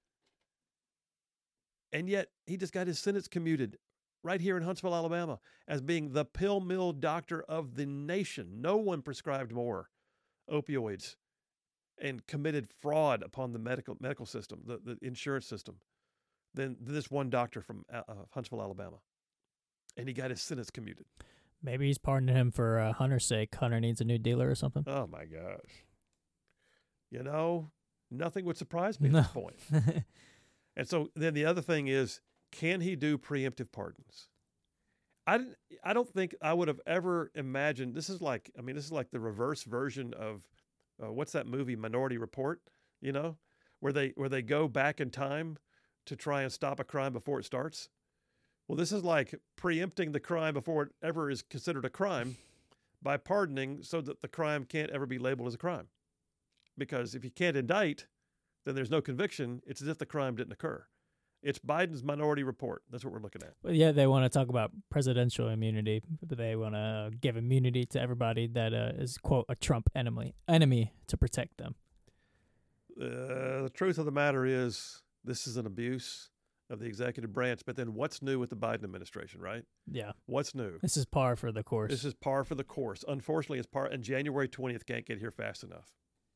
And yet he just got his sentence commuted right here in Huntsville, Alabama, as being the pill mill doctor of the nation. No one prescribed more opioids and committed fraud upon the medical medical system, the, the insurance system, than this one doctor from uh, Huntsville, Alabama. And he got his sentence commuted. Maybe he's pardoning him for uh, Hunter's sake. Hunter needs a new dealer or something. Oh, my gosh. You know, nothing would surprise me No. at this point. And so then the other thing is, can he do preemptive pardons? I, didn't, I don't think I would have ever imagined, this is like, I mean, this is like the reverse version of, uh, what's that movie, Minority Report, you know, where they where they go back in time to try and stop a crime before it starts. Well, this is like preempting the crime before it ever is considered a crime by pardoning so that the crime can't ever be labeled as a crime. Because if you can't indict, then there's no conviction. It's as if the crime didn't occur. It's Biden's Minority Report. That's what we're looking at. Well, yeah, they want to talk about presidential immunity, but they want to give immunity to everybody that uh, is, quote, a Trump enemy, enemy to protect them. Uh, the truth of the matter is, this is an abuse of the executive branch. But then what's new with the Biden administration, right? Yeah. What's new? This is par for the course. This is par for the course. Unfortunately, it's par, and January twentieth can't get here fast enough.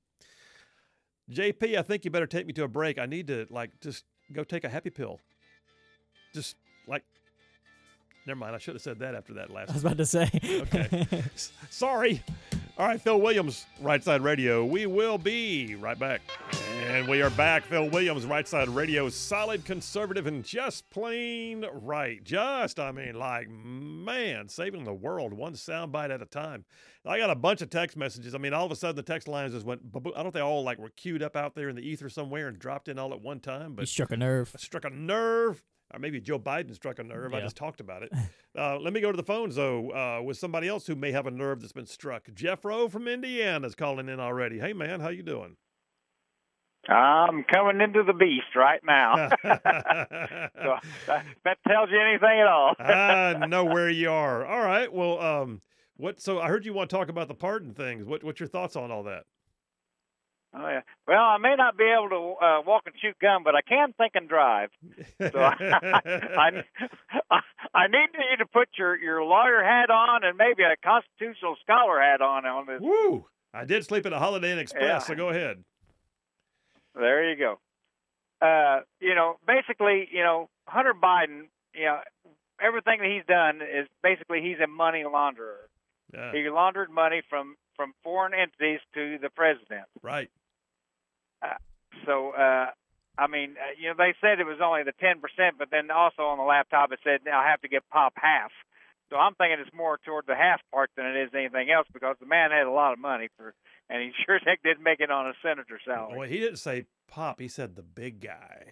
J P, I think you better take me to a break. I need to, like, just go take a happy pill. Just, like, never mind. I should have said that after that last I was about to say. Okay. S- Sorry. All right, Phil Williams, Right Side Radio. We will be right back. And we are back. Phil Williams, Right Side Radio. Solid, conservative, and just plain right. Just, I mean, like, man, saving the world one soundbite at a time. I got a bunch of text messages. I mean, all of a sudden the text lines just went, I don't know if they all, like, were queued up out there in the ether somewhere and dropped in all at one time. But You struck a nerve. I struck a nerve. Or maybe Joe Biden struck a nerve. I Yeah. just talked about it. Uh, let me go to the phones, though, uh, with somebody else who may have a nerve that's been struck. Jeff Rowe from Indiana is calling in already. Hey, man, how you doing? I'm coming into the beast right now. So that, that tells you anything at all. I know where you are. All right. Well, um, what? So I heard you want to talk about the pardon things. What, what's your thoughts on all that? Oh, yeah. Well, I may not be able to uh, walk and shoot gun, but I can think and drive. So I, I, I need you to put your, your lawyer hat on and maybe a constitutional scholar hat on on this. Woo! I did sleep at a Holiday Inn Express, Yeah. so go ahead. There you go. Uh, you know, basically, you know, Hunter Biden, you know, everything that he's done is basically he's a money launderer. Yeah, He laundered money from, from foreign entities to the president. right. Uh, so, uh, I mean, uh, you know, they said it was only the ten percent, but then also on the laptop it said, I have to give Pop half. So I'm thinking it's more toward the half part than it is anything else because the man had a lot of money for, and he sure as heck didn't make it on a senator's salary. Well, he didn't say Pop. He said the big guy.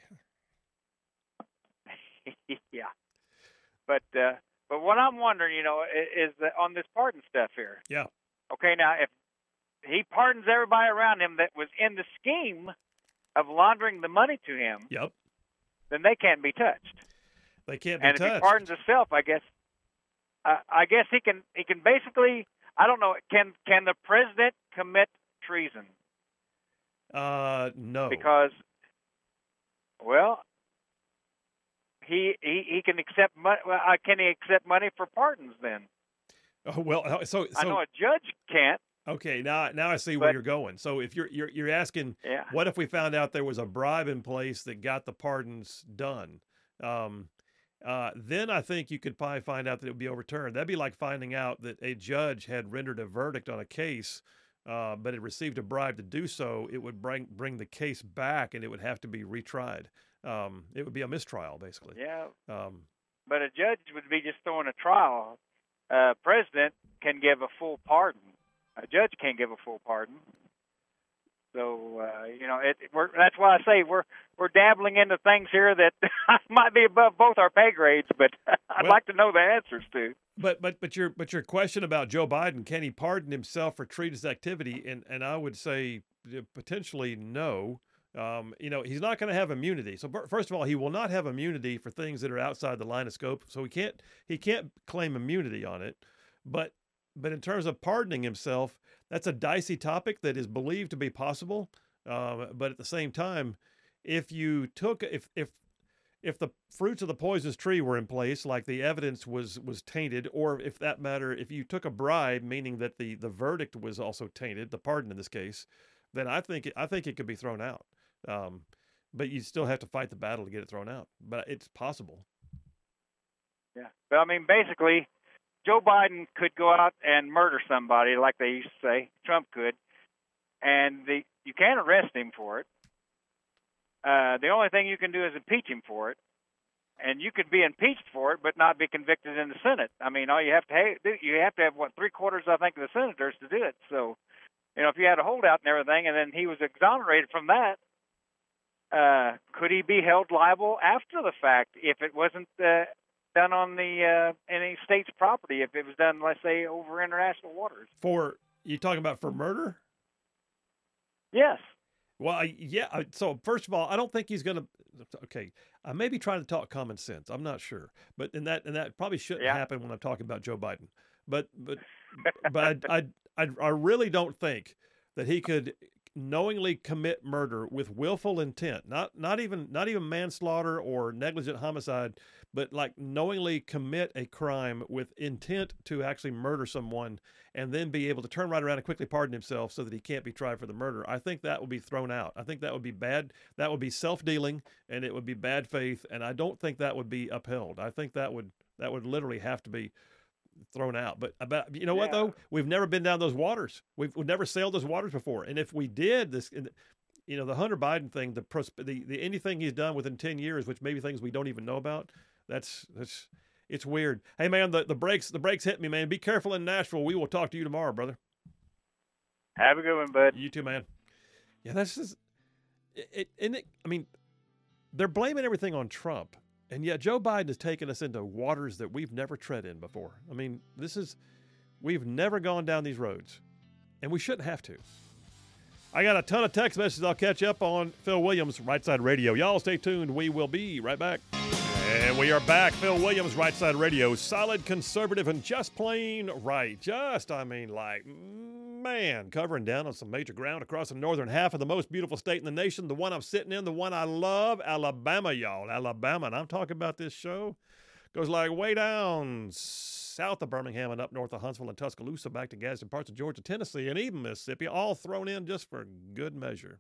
Yeah. But, uh, but what I'm wondering, you know, is, is that on this pardon stuff here. Yeah. Okay, now if he pardons everybody around him that was in the scheme of laundering the money to him, Yep. then they can't be touched. They can't be And if touched. he pardons himself, I guess, uh, I guess he can he can basically, I don't know, can can the president commit treason? Uh, no. Because, well, he he, he can accept money. Well, uh, can he accept money for pardons then? Oh, well, uh, so I know so a judge can't. okay. Now now I see where But- you're going. So if you're you're you're asking, Yeah. what if we found out there was a bribe in place that got the pardons done? Um, uh, then I think you could probably find out that it would be overturned. That'd be like finding out that a judge had rendered a verdict on a case, uh, but it received a bribe to do so. It would bring bring the case back, and it would have to be retried. Um, it would be a mistrial, basically. Yeah. Um, But a judge would be just throwing a trial. Uh, president can give a full pardon. A judge can't give a full pardon. So uh, you know, it, we're, that's why I say we're we're dabbling into things here that might be above both our pay grades, but I'd Well- like to know the answers to. But but but your but your question about Joe Biden, can he pardon himself for treasonous activity? And and I would say uh, potentially no. Um, you know, he's not going to have immunity. So fir- first of all, he will not have immunity for things that are outside the line of scope. So he can't he can't claim immunity on it. But but in terms of pardoning himself, that's a dicey topic that is believed to be possible. Um, but at the same time, if you took if if if the fruits of the poisonous tree were in place, like the evidence was was tainted, or if that matter, if you took a bribe, meaning that the the verdict was also tainted, the pardon in this case, then I think it, I think it could be thrown out. Um, but you still have to fight the battle to get it thrown out. But it's possible. Yeah. But I mean, basically, Joe Biden could go out and murder somebody, like they used to say. Trump could, and the you can't arrest him for it. Uh, the only thing you can do is impeach him for it, and you could be impeached for it, but not be convicted in the Senate. I mean, all you have to have, you have to have what three quarters, I think, of the senators to do it. So, you know, if you had a holdout and everything, and then he was exonerated from that, uh, could he be held liable after the fact if it wasn't uh, done on the uh, any state's property? If it was done, let's say, over international waters? For you talking about for murder? Yes. Well, I, yeah. I- So first of all, I don't think he's going to. Okay, I may be trying to talk common sense. I'm not sure, but and that and that probably shouldn't Yeah. happen when I'm talking about Joe Biden. But but but I I I, I really don't think that he could knowingly commit murder with willful intent, not not even not even manslaughter or negligent homicide, but like knowingly commit a crime with intent to actually murder someone and then be able to turn right around and quickly pardon himself so that he can't be tried for the murder, I think that would be thrown out. I think that would be bad. That would be self-dealing, and it would be bad faith, and I don't think that would be upheld. I think that would that would literally have to be thrown out. But about, you know what, Yeah. though? We've never been down those waters. We've, we've never sailed those waters before. And if we did this, you know, the Hunter Biden thing, the, pros- the, the anything he's done within ten years, which maybe things we don't even know about, that's, that's, it's weird. Hey, man, the, the brakes, the brakes hit me, man. Be careful in Nashville. We will talk to you tomorrow, brother. Have a good one, bud. You too, man. Yeah, that's just, it, it, and it, I mean, they're blaming everything on Trump. And yet Joe Biden has taken us into waters that we've never tread in before. I mean, this is, we've never gone down these roads, and we shouldn't have to. I got a ton of text messages I'll catch up on. Phil Williams, Right Side Radio. Y'all stay tuned. We will be right back. And we are back. Phil Williams, Right Side Radio. Solid, conservative, and just plain right. Just, I mean, like, man, covering down on some major ground across the northern half of the most beautiful state in the nation, the one I'm sitting in, the one I love, Alabama, y'all. Alabama. And I'm talking about this show. Goes like way down south of Birmingham and up north of Huntsville and Tuscaloosa, back to Gadsden, parts of Georgia, Tennessee, and even Mississippi, all thrown in just for good measure.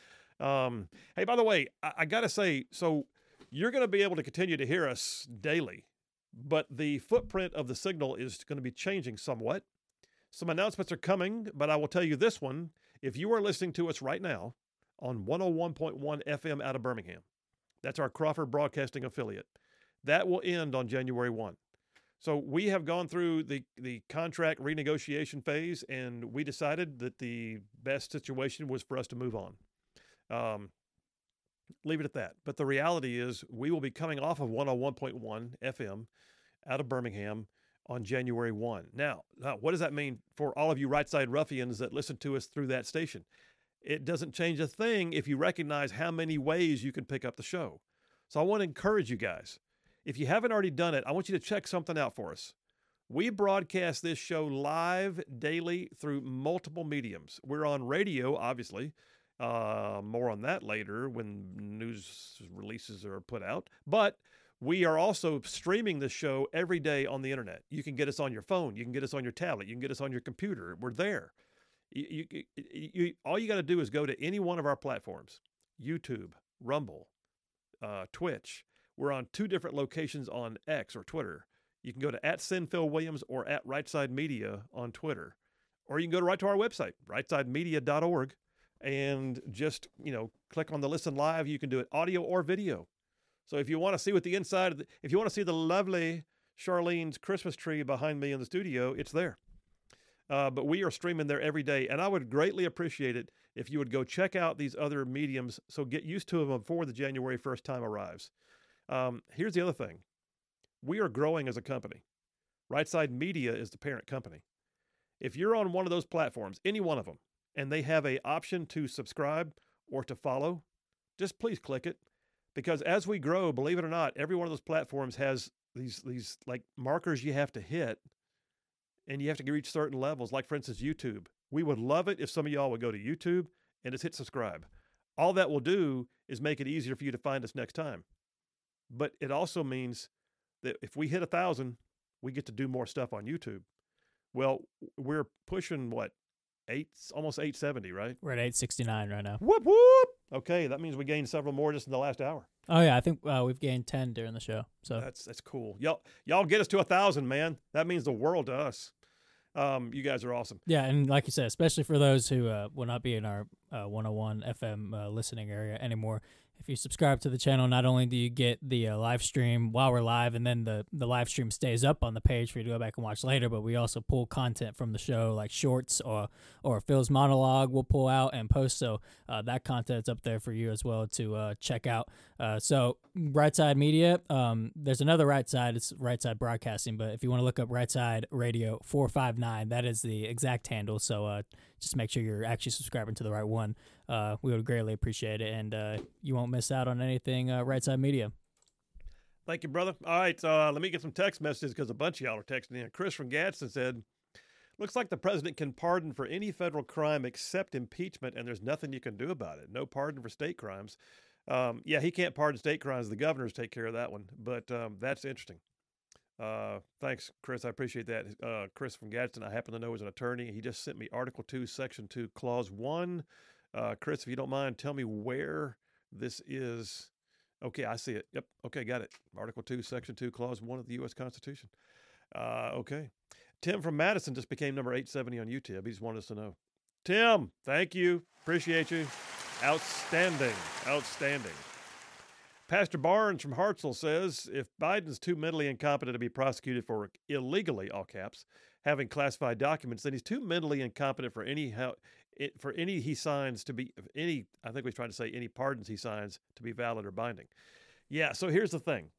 Um, hey, by the way, I, I got to say, so you're going to be able to continue to hear us daily, but the footprint of the signal is going to be changing somewhat. Some announcements are coming, but I will tell you this one. If you are listening to us right now on one oh one point one F M out of Birmingham, that's our Crawford Broadcasting affiliate, that will end on January first. So we have gone through the, the contract renegotiation phase, and we decided that the best situation was for us to move on. Um, leave it at that. But the reality is we will be coming off of one oh one point one F M out of Birmingham on January first. Now, now, what does that mean for all of you right side ruffians that listen to us through that station? It doesn't change a thing if you recognize how many ways you can pick up the show. So I want to encourage you guys. If you haven't already done it, I want you to check something out for us. We broadcast this show live daily through multiple mediums. We're on radio, obviously. Uh, more on that later when news releases are put out. But we are also streaming this show every day on the internet. You can get us on your phone. You can get us on your tablet. You can get us on your computer. We're there. You, you, you, all you got to do is go to any one of our platforms, YouTube, Rumble, uh, Twitch. We're on two different locations on X or Twitter. You can go to at SinPhilWilliams or at Right Side Media on Twitter. Or you can go to right to our website, right side media dot org, and just, you know, click on the Listen Live. You can do it audio or video. So if you want to see what the inside of the, if you want to see the lovely Charlene's Christmas tree behind me in the studio, it's there. Uh, but we are streaming there every day, and I would greatly appreciate it if you would go check out these other mediums. So get used to them before the January first time arrives. Um, here's the other thing. We are growing as a company. Right Side Media is the parent company. If you're on one of those platforms, any one of them, and they have an option to subscribe or to follow, just please click it. Because as we grow, believe it or not, every one of those platforms has these, these like markers you have to hit, and you have to reach certain levels. Like, for instance, YouTube. We would love it if some of y'all would go to YouTube and just hit subscribe. All that will do is make it easier for you to find us next time. But it also means that if we hit a thousand, we get to do more stuff on YouTube. Well, we're pushing what, eight, almost eight seventy, right? We're at eight sixty-nine right now. Whoop whoop. Okay, that means we gained several more just in the last hour. Oh yeah, I think uh, we've gained ten during the show. So that's that's cool. Y'all y'all get us to a thousand, man. That means the world to us. Um, you guys are awesome. Yeah, and like you said, especially for those who uh, will not be in our uh, one oh one F M uh, listening area anymore, if you subscribe to the channel, not only do you get the uh, live stream while we're live, and then the, the live stream stays up on the page for you to go back and watch later, but we also pull content from the show, like shorts or or Phil's monologue we'll pull out and post, so uh, that content's up there for you as well to uh, check out. Uh, so Right Side Media, um, there's another Right Side, it's Right Side Broadcasting, but if you want to look up Right Side Radio four five nine, that is the exact handle, so uh, just make sure you're actually subscribing to the right one. Uh, we would greatly appreciate it, and uh, you won't miss out on anything uh, Right Side Media. Thank you, brother. All right, uh, let me get some text messages because a bunch of y'all are texting in. Chris from Gadsden said, Looks like the president can pardon for any federal crime except impeachment, and there's nothing you can do about it. No pardon for state crimes. Um, yeah, he can't pardon state crimes. The governors take care of that one. But um, that's interesting. Uh, thanks, Chris. I appreciate that. Uh, Chris from Gadsden, I happen to know is an attorney. He just sent me Article two, Section two, Clause one. Uh, Chris, if you don't mind, tell me where this is. Okay, I see it. Yep. Okay, got it. Article two, Section two, Clause one of the U S Constitution. Uh, okay. Tim from Madison just became number eight seventy on YouTube. He just wanted us to know. Tim, thank you. Appreciate you. Outstanding. Outstanding. Pastor Barnes from Hartselle says, if Biden's too mentally incompetent to be prosecuted for illegally, all caps, having classified documents, then he's too mentally incompetent for any how, it, for any he signs to be any. I think we're trying to say any pardons he signs to be valid or binding. Yeah. So here's the thing.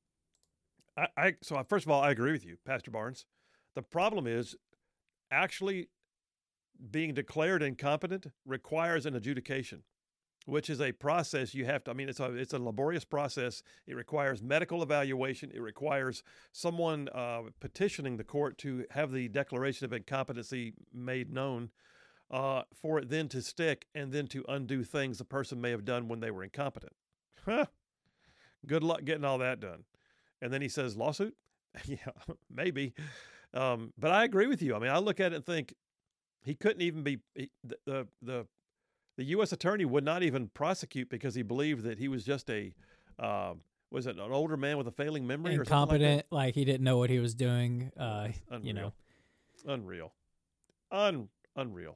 I, I so I, first of all, I agree with you, Pastor Barnes. The problem is actually being declared incompetent requires an adjudication, which is a process you have to, I mean, it's a, it's a laborious process. It requires medical evaluation. It requires someone uh, petitioning the court to have the declaration of incompetency made known uh, for it then to stick and then to undo things the person may have done when they were incompetent. Huh. Good luck getting all that done. And then he says, lawsuit? Yeah, maybe. Um, but I agree with you. I mean, I look at it and think he couldn't even be, he, the, the, the The U S attorney would not even prosecute because he believed that he was just a, uh, was it an older man with a failing memory or something like that? Incompetent, like he didn't know what he was doing. Uh, Unreal. you know, Unreal. Un, unreal.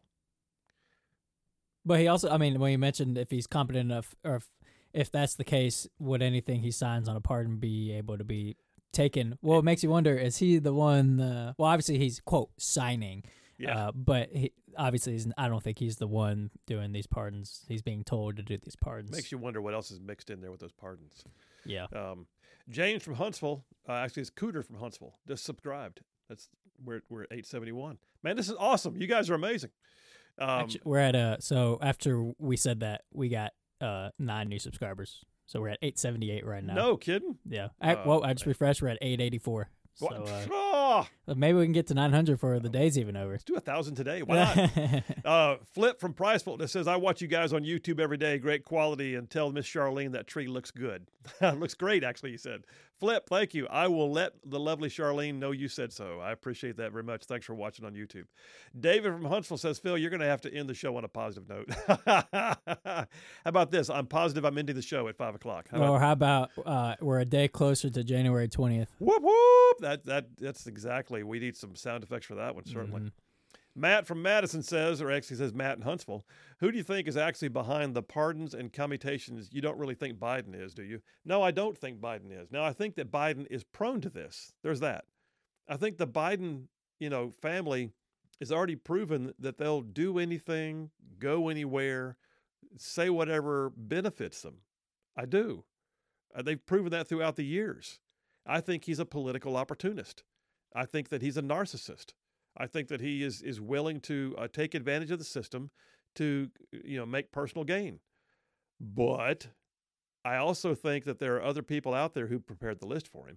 but he also, I mean, when you mentioned if he's competent enough, or if, if that's the case, would anything he signs on a pardon be able to be taken? Well, it makes you wonder, is he the one, uh, well, obviously he's, quote, signing. Yeah. Uh, but he, obviously, he's, I don't think he's the one doing these pardons. He's being told to do these pardons. Makes you wonder what else is mixed in there with those pardons. Yeah. Um, James from Huntsville, uh, actually it's Cooter from Huntsville, just subscribed. That's we're we're at eight seventy-one. Man, this is awesome. You guys are amazing. Um, Actually, we're at uh so after we said that, we got uh nine new subscribers. So we're at eight seventy-eight right now. no kidding. Yeah. I, Oh, well, I just man. refreshed. We're at eight eighty-four. So What? uh, Oh, maybe we can get to nine hundred for the day's even over. let's do a thousand today. Why not? uh, Flip from Priceville that says, I watch you guys on YouTube every day. Great quality. And tell Miss Charlene that tree looks good. Looks great, actually, he said. Flip, thank you. I will let the lovely Charlene know you said so. I appreciate that very much. Thanks for watching on YouTube. David from Huntsville says, Phil, you're going to have to end the show on a positive note. How about this? I'm positive I'm ending the show at five o'clock. How about Or how about uh, we're a day closer to January twentieth? Whoop whoop! That that that's exactly. We need some sound effects for that one, certainly. Mm-hmm. Matt from Madison says, or actually says Matt in Huntsville, who do you think is actually behind the pardons and commutations? You don't really think Biden is, do you? No, I don't think Biden is. Now, I think that Biden is prone to this. There's that. I think the Biden, you know, family is already proven that they'll do anything, go anywhere, say whatever benefits them. I do. Uh, they've proven that throughout the years. I think he's a political opportunist. I think that he's a narcissist. I think that he is is willing to uh, take advantage of the system to, you know, make personal gain. But I also think that there are other people out there who prepared the list for him.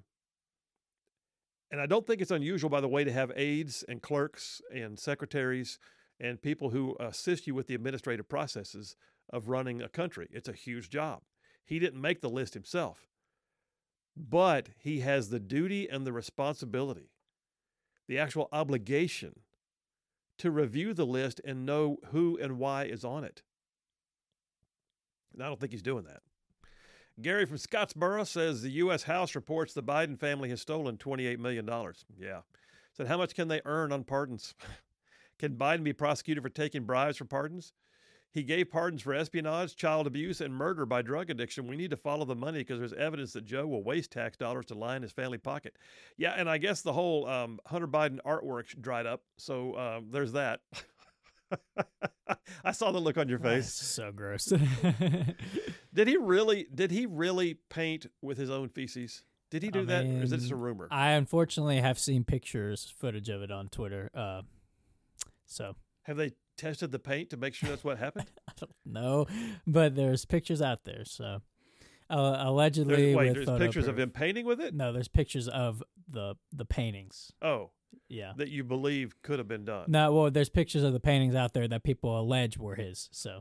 And I don't think it's unusual, by the way, to have aides and clerks and secretaries and people who assist you with the administrative processes of running a country. It's a huge job. He didn't make the list himself, but he has the duty and the responsibility, the actual obligation to review the list and know who and why is on it. And I don't think he's doing that. Gary from Scottsboro says the U S House reports the Biden family has stolen twenty-eight million dollars. Yeah. Said, how much can they earn on pardons? Can Biden be prosecuted for taking bribes for pardons? He gave pardons for espionage, child abuse, and murder by drug addiction. We need to follow the money because there's evidence that Joe will waste tax dollars to line his family pocket. Yeah, and I guess the whole um, Hunter Biden artwork dried up. So um, there's that. I saw the look on your face. That's so gross. Did he really? Did he really paint with his own feces? Did he do I that, or is it mean, just a rumor? I unfortunately have seen pictures, footage of it on Twitter. Uh, so Have they tested the paint to make sure that's what happened? I don't know, but there's pictures out there. So uh, allegedly, There's, wait, with there's photo pictures proof. of him painting with it? No, there's pictures of the the paintings. Oh, Yeah. that you believe could have been done. No, well, there's pictures of the paintings out there that people allege were his. So.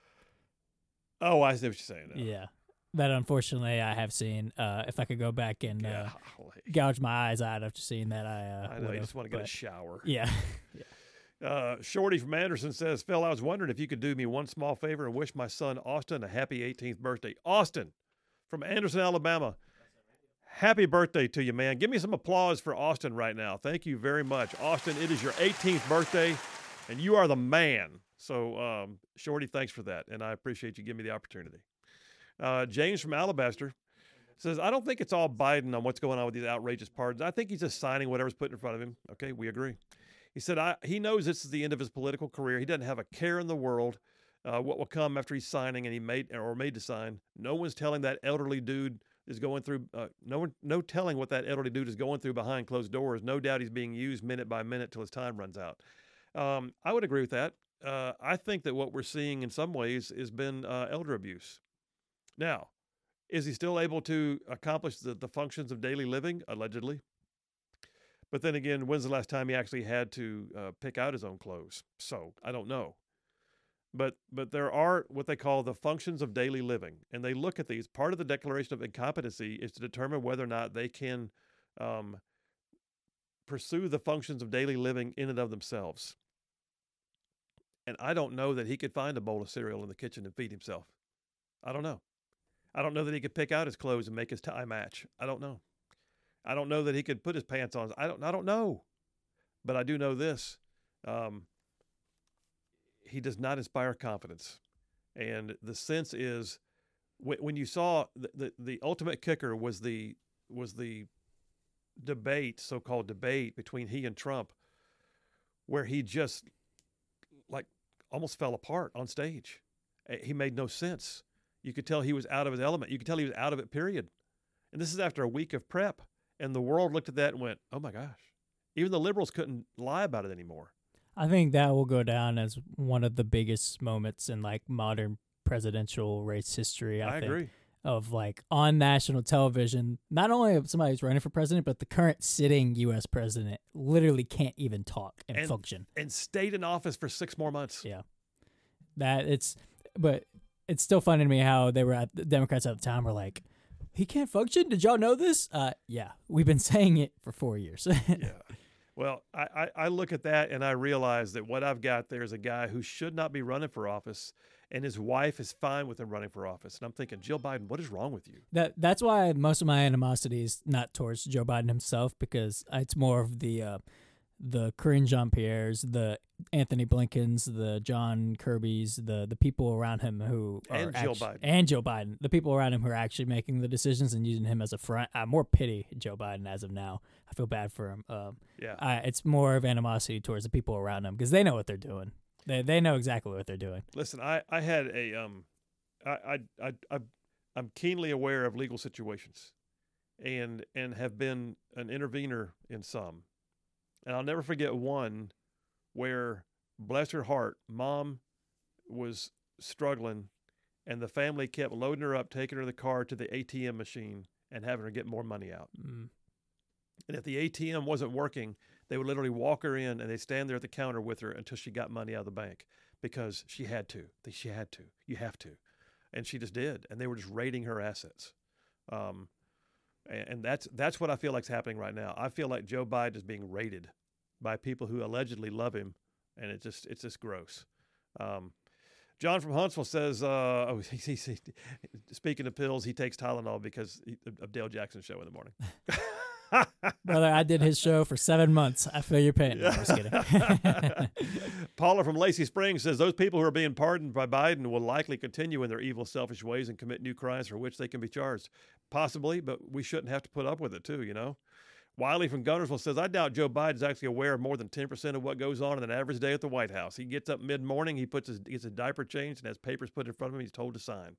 Oh, I see what you're saying now. Yeah. That unfortunately I have seen. Uh, if I could go back and uh, Golly. gouge my eyes out after seeing that, I. Uh, I know. You would've, just want to get a but- shower. Yeah. Uh, Shorty from Anderson says, Phil, I was wondering if you could do me one small favor and wish my son Austin a happy eighteenth birthday. Austin from Anderson, Alabama. Happy birthday to you, man. Give me some applause for Austin right now. Thank you very much. Austin, it is your eighteenth birthday, and you are the man. So, um, Shorty, thanks for that, and I appreciate you giving me the opportunity. Uh, James from Alabaster says, I don't think it's all Biden on what's going on with these outrageous pardons. I think he's just signing whatever's put in front of him. Okay, we agree. He said, I, he knows this is the end of his political career. He doesn't have a care in the world uh, what will come after he's signing and he made or made to sign. No one's telling that elderly dude is going through, uh, no one, no telling what that elderly dude is going through behind closed doors. No doubt he's being used minute by minute till his time runs out. Um, I would agree with that. Uh, I think that what we're seeing in some ways has been uh, elder abuse. Now, is he still able to accomplish the, the functions of daily living? Allegedly. But then again, when's the last time he actually had to uh, pick out his own clothes? So I don't know. But but there are what they call the functions of daily living. And they look at these. Part of the declaration of incompetency is to determine whether or not they can um, pursue the functions of daily living in and of themselves. And I don't know that he could find a bowl of cereal in the kitchen and feed himself. I don't know. I don't know that he could pick out his clothes and make his tie match. I don't know. I don't know that he could put his pants on. I don't. I don't know, but I do know this: um, he does not inspire confidence, and the sense is when, when you saw the, the the ultimate kicker was the was the debate, so-called debate between he and Trump, where he just like almost fell apart on stage. He made no sense. You could tell he was out of his element. You could tell he was out of it. Period. And this is after a week of prep. And the world looked at that and went, oh, my gosh. Even the liberals couldn't lie about it anymore. I think that will go down as one of the biggest moments in like modern presidential race history. I, I think, agree. Of like on national television, not only of somebody who's running for president, but the current sitting U S president literally can't even talk and, And- function. And stayed in office for six more months. Yeah. That it's, but it's still funny to me how they were at the Democrats at the time were like, he can't function. Did y'all know this? Uh, yeah, we've been saying it for four years. Yeah. Well, I, I, I look at that and I realize that what I've got there is a guy who should not be running for office, and his wife is fine with him running for office. And I'm thinking, Jill Biden, what is wrong with you? That that's why most of my animosity is not towards Joe Biden himself, because it's more of the uh, the Karine Jean-Pierre's, the Anthony Blinkens, the John Kirby's, the the people around him who are And Jill actu- Biden. and Joe Biden, the people around him who are actually making the decisions and using him as a front. I more pity Joe Biden as of now. I feel bad for him. Um, Yeah. I, it's more of animosity towards the people around him because they know what they're doing. They they know exactly what they're doing. Listen, I, I had a um, I, I I I I'm keenly aware of legal situations, and and have been an intervener in some, and I'll never forget one where, bless her heart, mom was struggling, and the family kept loading her up, taking her in the car to the A T M machine, and having her get more money out. Mm. And if the A T M wasn't working, they would literally walk her in and they'd stand there at the counter with her until she got money out of the bank because she had to. She had to. You have to. And she just did. And they were just raiding her assets. Um, and, and that's that's what I feel like is happening right now. I feel like Joe Biden is being raided by people who allegedly love him, and it just it's just gross. Um, John from Huntsville says, uh, oh, he, he, he, speaking of pills, he takes Tylenol because he, of Dale Jackson's show in the morning. Brother, I did his show for seven months. I feel your pain. No, I'm just kidding. Paula from Lacey Springs says those people who are being pardoned by Biden will likely continue in their evil, selfish ways and commit new crimes for which they can be charged. Possibly, but we shouldn't have to put up with it too, you know? Wiley from Gunnersville says, I doubt Joe Biden's actually aware of more than ten percent of what goes on in an average day at the White House. He gets up mid-morning, he puts his, gets his diaper changed and has papers put in front of him he's told to sign.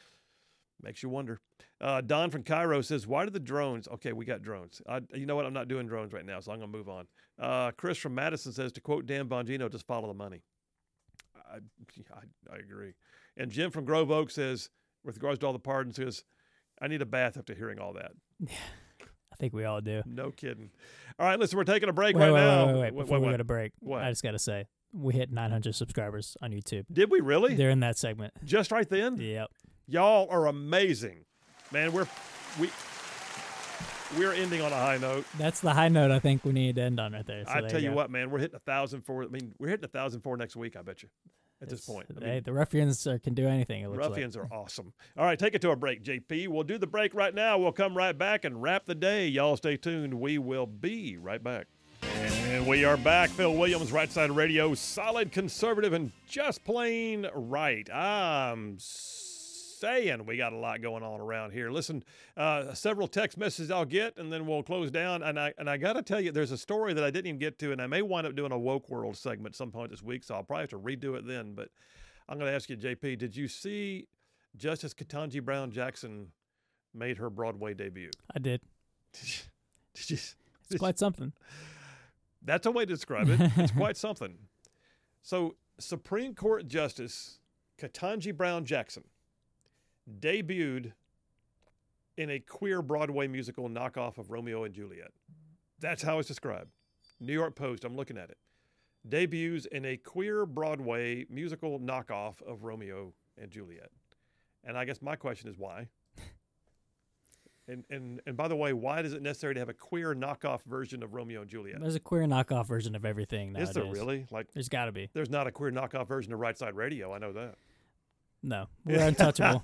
Makes you wonder. Uh, Don from Cairo says, why do the drones? Okay, we got drones. I, you know what? I'm not doing drones right now, so I'm going to move on. Uh, Chris from Madison says, to quote Dan Bongino, just follow the money. I, I, I agree. And Jim from Grove Oak says, with regards to all the pardons, says, I need a bath after hearing all that. I think we all do. No kidding. All right, listen, we're taking a break Wait, right wait, now. wait, wait, wait. Wait, Before wait, we go to break, what? I just got to say, we hit nine hundred subscribers on YouTube. Did we really? They're in that segment. Just right then? Yep. Y'all are amazing. Man, we're we we're ending on a high note. That's the high note I think we need to end on right there. So I there tell you go. what, man, we're hitting a thousand for I mean, we're hitting a thousand for next week, I bet you. At It's- this point. I hey, mean, the ruffians are, can do anything. It looks Ruffians are awesome. All right, take it to a break, J P. We'll do the break right now. We'll come right back and wrap the day. Y'all stay tuned. We will be right back. And we are back. Phil Williams, Right Side Radio, solid conservative and just plain right. I'm saying we got a lot going on around here. Listen, uh, several text messages I'll get, and then we'll close down. And I and I got to tell you, there's a story that I didn't even get to, and I may wind up doing a Woke World segment some point this week, so I'll probably have to redo it then. But I'm going to ask you, J P, did you see Justice Ketanji Brown Jackson made her Broadway debut? I did. Did you? It's quite something. That's a way to describe it. It's quite something. So, Supreme Court Justice Ketanji Brown Jackson debuted in a queer Broadway musical knockoff of Romeo and Juliet. That's how it's described. New York Post, I'm looking at it. Debuts in a queer Broadway musical knockoff of Romeo and Juliet. And I guess my question is why? And, and and by the way, why is it necessary to have a queer knockoff version of Romeo and Juliet? There's a queer knockoff version of everything nowadays. Is there really? Like, There's got to be. there's not a queer knockoff version of Right Side Radio. I know that. No, we're untouchable.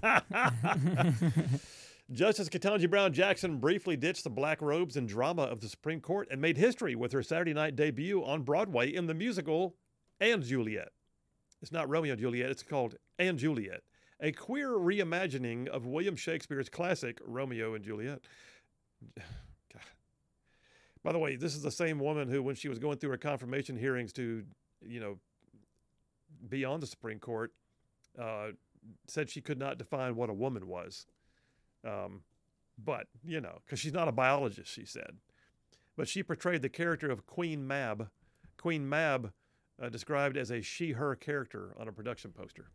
Justice Ketanji Brown Jackson briefly ditched the black robes and drama of the Supreme Court and made history with her Saturday night debut on Broadway in the musical And Juliet. It's not Romeo and Juliet. It's called And Juliet, a queer reimagining of William Shakespeare's classic Romeo and Juliet. God. By the way, this is the same woman who, when she was going through her confirmation hearings to, you know, be on the Supreme Court, uh, said she could not define what a woman was. Um, but, you know, because she's not a biologist, she said. But she portrayed the character of Queen Mab. Queen Mab, uh, described as a she-her character on a production poster.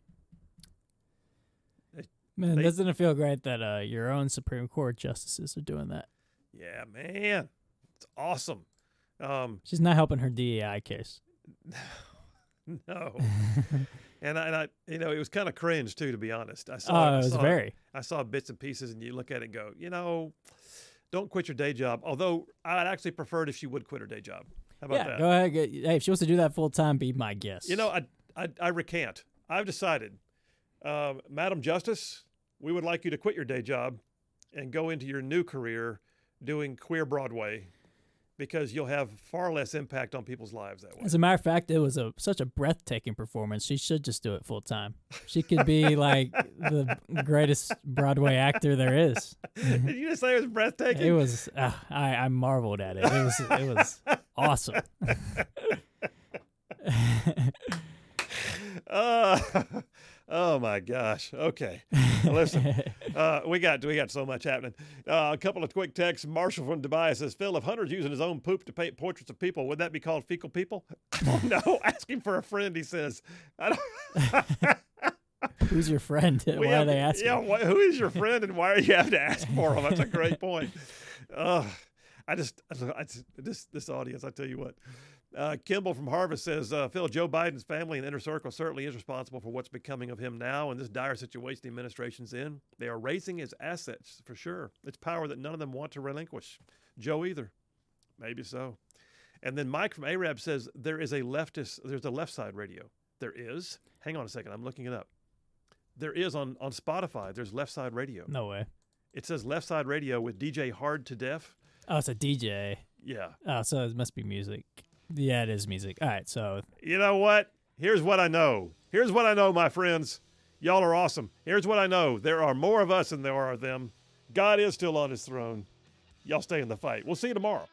Man, They- doesn't it feel great that uh, your own Supreme Court justices are doing that? Yeah, man. It's awesome. Um, She's not helping her D E I case. no. and, I, and I, you know, it was kind of cringe, too, to be honest. I Oh, saw, it I was saw very. I saw bits and pieces, and you look at it and go, you know, don't quit your day job. Although I'd actually preferred if she would quit her day job. How about Yeah, that? go ahead. Get, hey, if she wants to do that full time, be my guest. You know, I, I, I recant. I've decided, uh, Madam Justice, we would like you to quit your day job and go into your new career doing queer Broadway, because you'll have far less impact on people's lives that way. As a matter of fact, it was a such a breathtaking performance. She should just do it full time. She could be like the greatest Broadway actor there is. Did you just say it was breathtaking? It was. Uh, I I marveled at it. It was it was awesome. Uh, oh my gosh. Okay. Now listen, uh, we got we got so much happening. Uh, a couple of quick texts. Marshall from Dubai says, Phil, if Hunter's using his own poop to paint portraits of people, would that be called fecal people? Oh no, asking for a friend, he says. I don't Who's your friend? We Why have- are they asking? Yeah, wh- who is your friend and why are you having to ask for them? That's a great point. Uh, I just, I just, this, this audience, I tell you what. Uh, Kimball from Harvest says, uh, Phil, Joe Biden's family and inner circle certainly is responsible for what's becoming of him now in this dire situation the administration's in. They are raising his assets, for sure. It's power that none of them want to relinquish. Joe either. Maybe so. And then Mike from Arab says, there is a leftist, there's a left side radio. There is? Hang on a second, I'm looking it up. There is on, on Spotify, there's left side radio. No way. It says left side radio with D J Hard to Deaf. Oh, it's a D J. Yeah. Oh, so it must be music. Yeah, it is music. All right, so You know what? Here's what I know. Here's what I know, my friends. Y'all are awesome. Here's what I know. There are more of us than there are of them. God is still on his throne. Y'all stay in the fight. We'll see you tomorrow.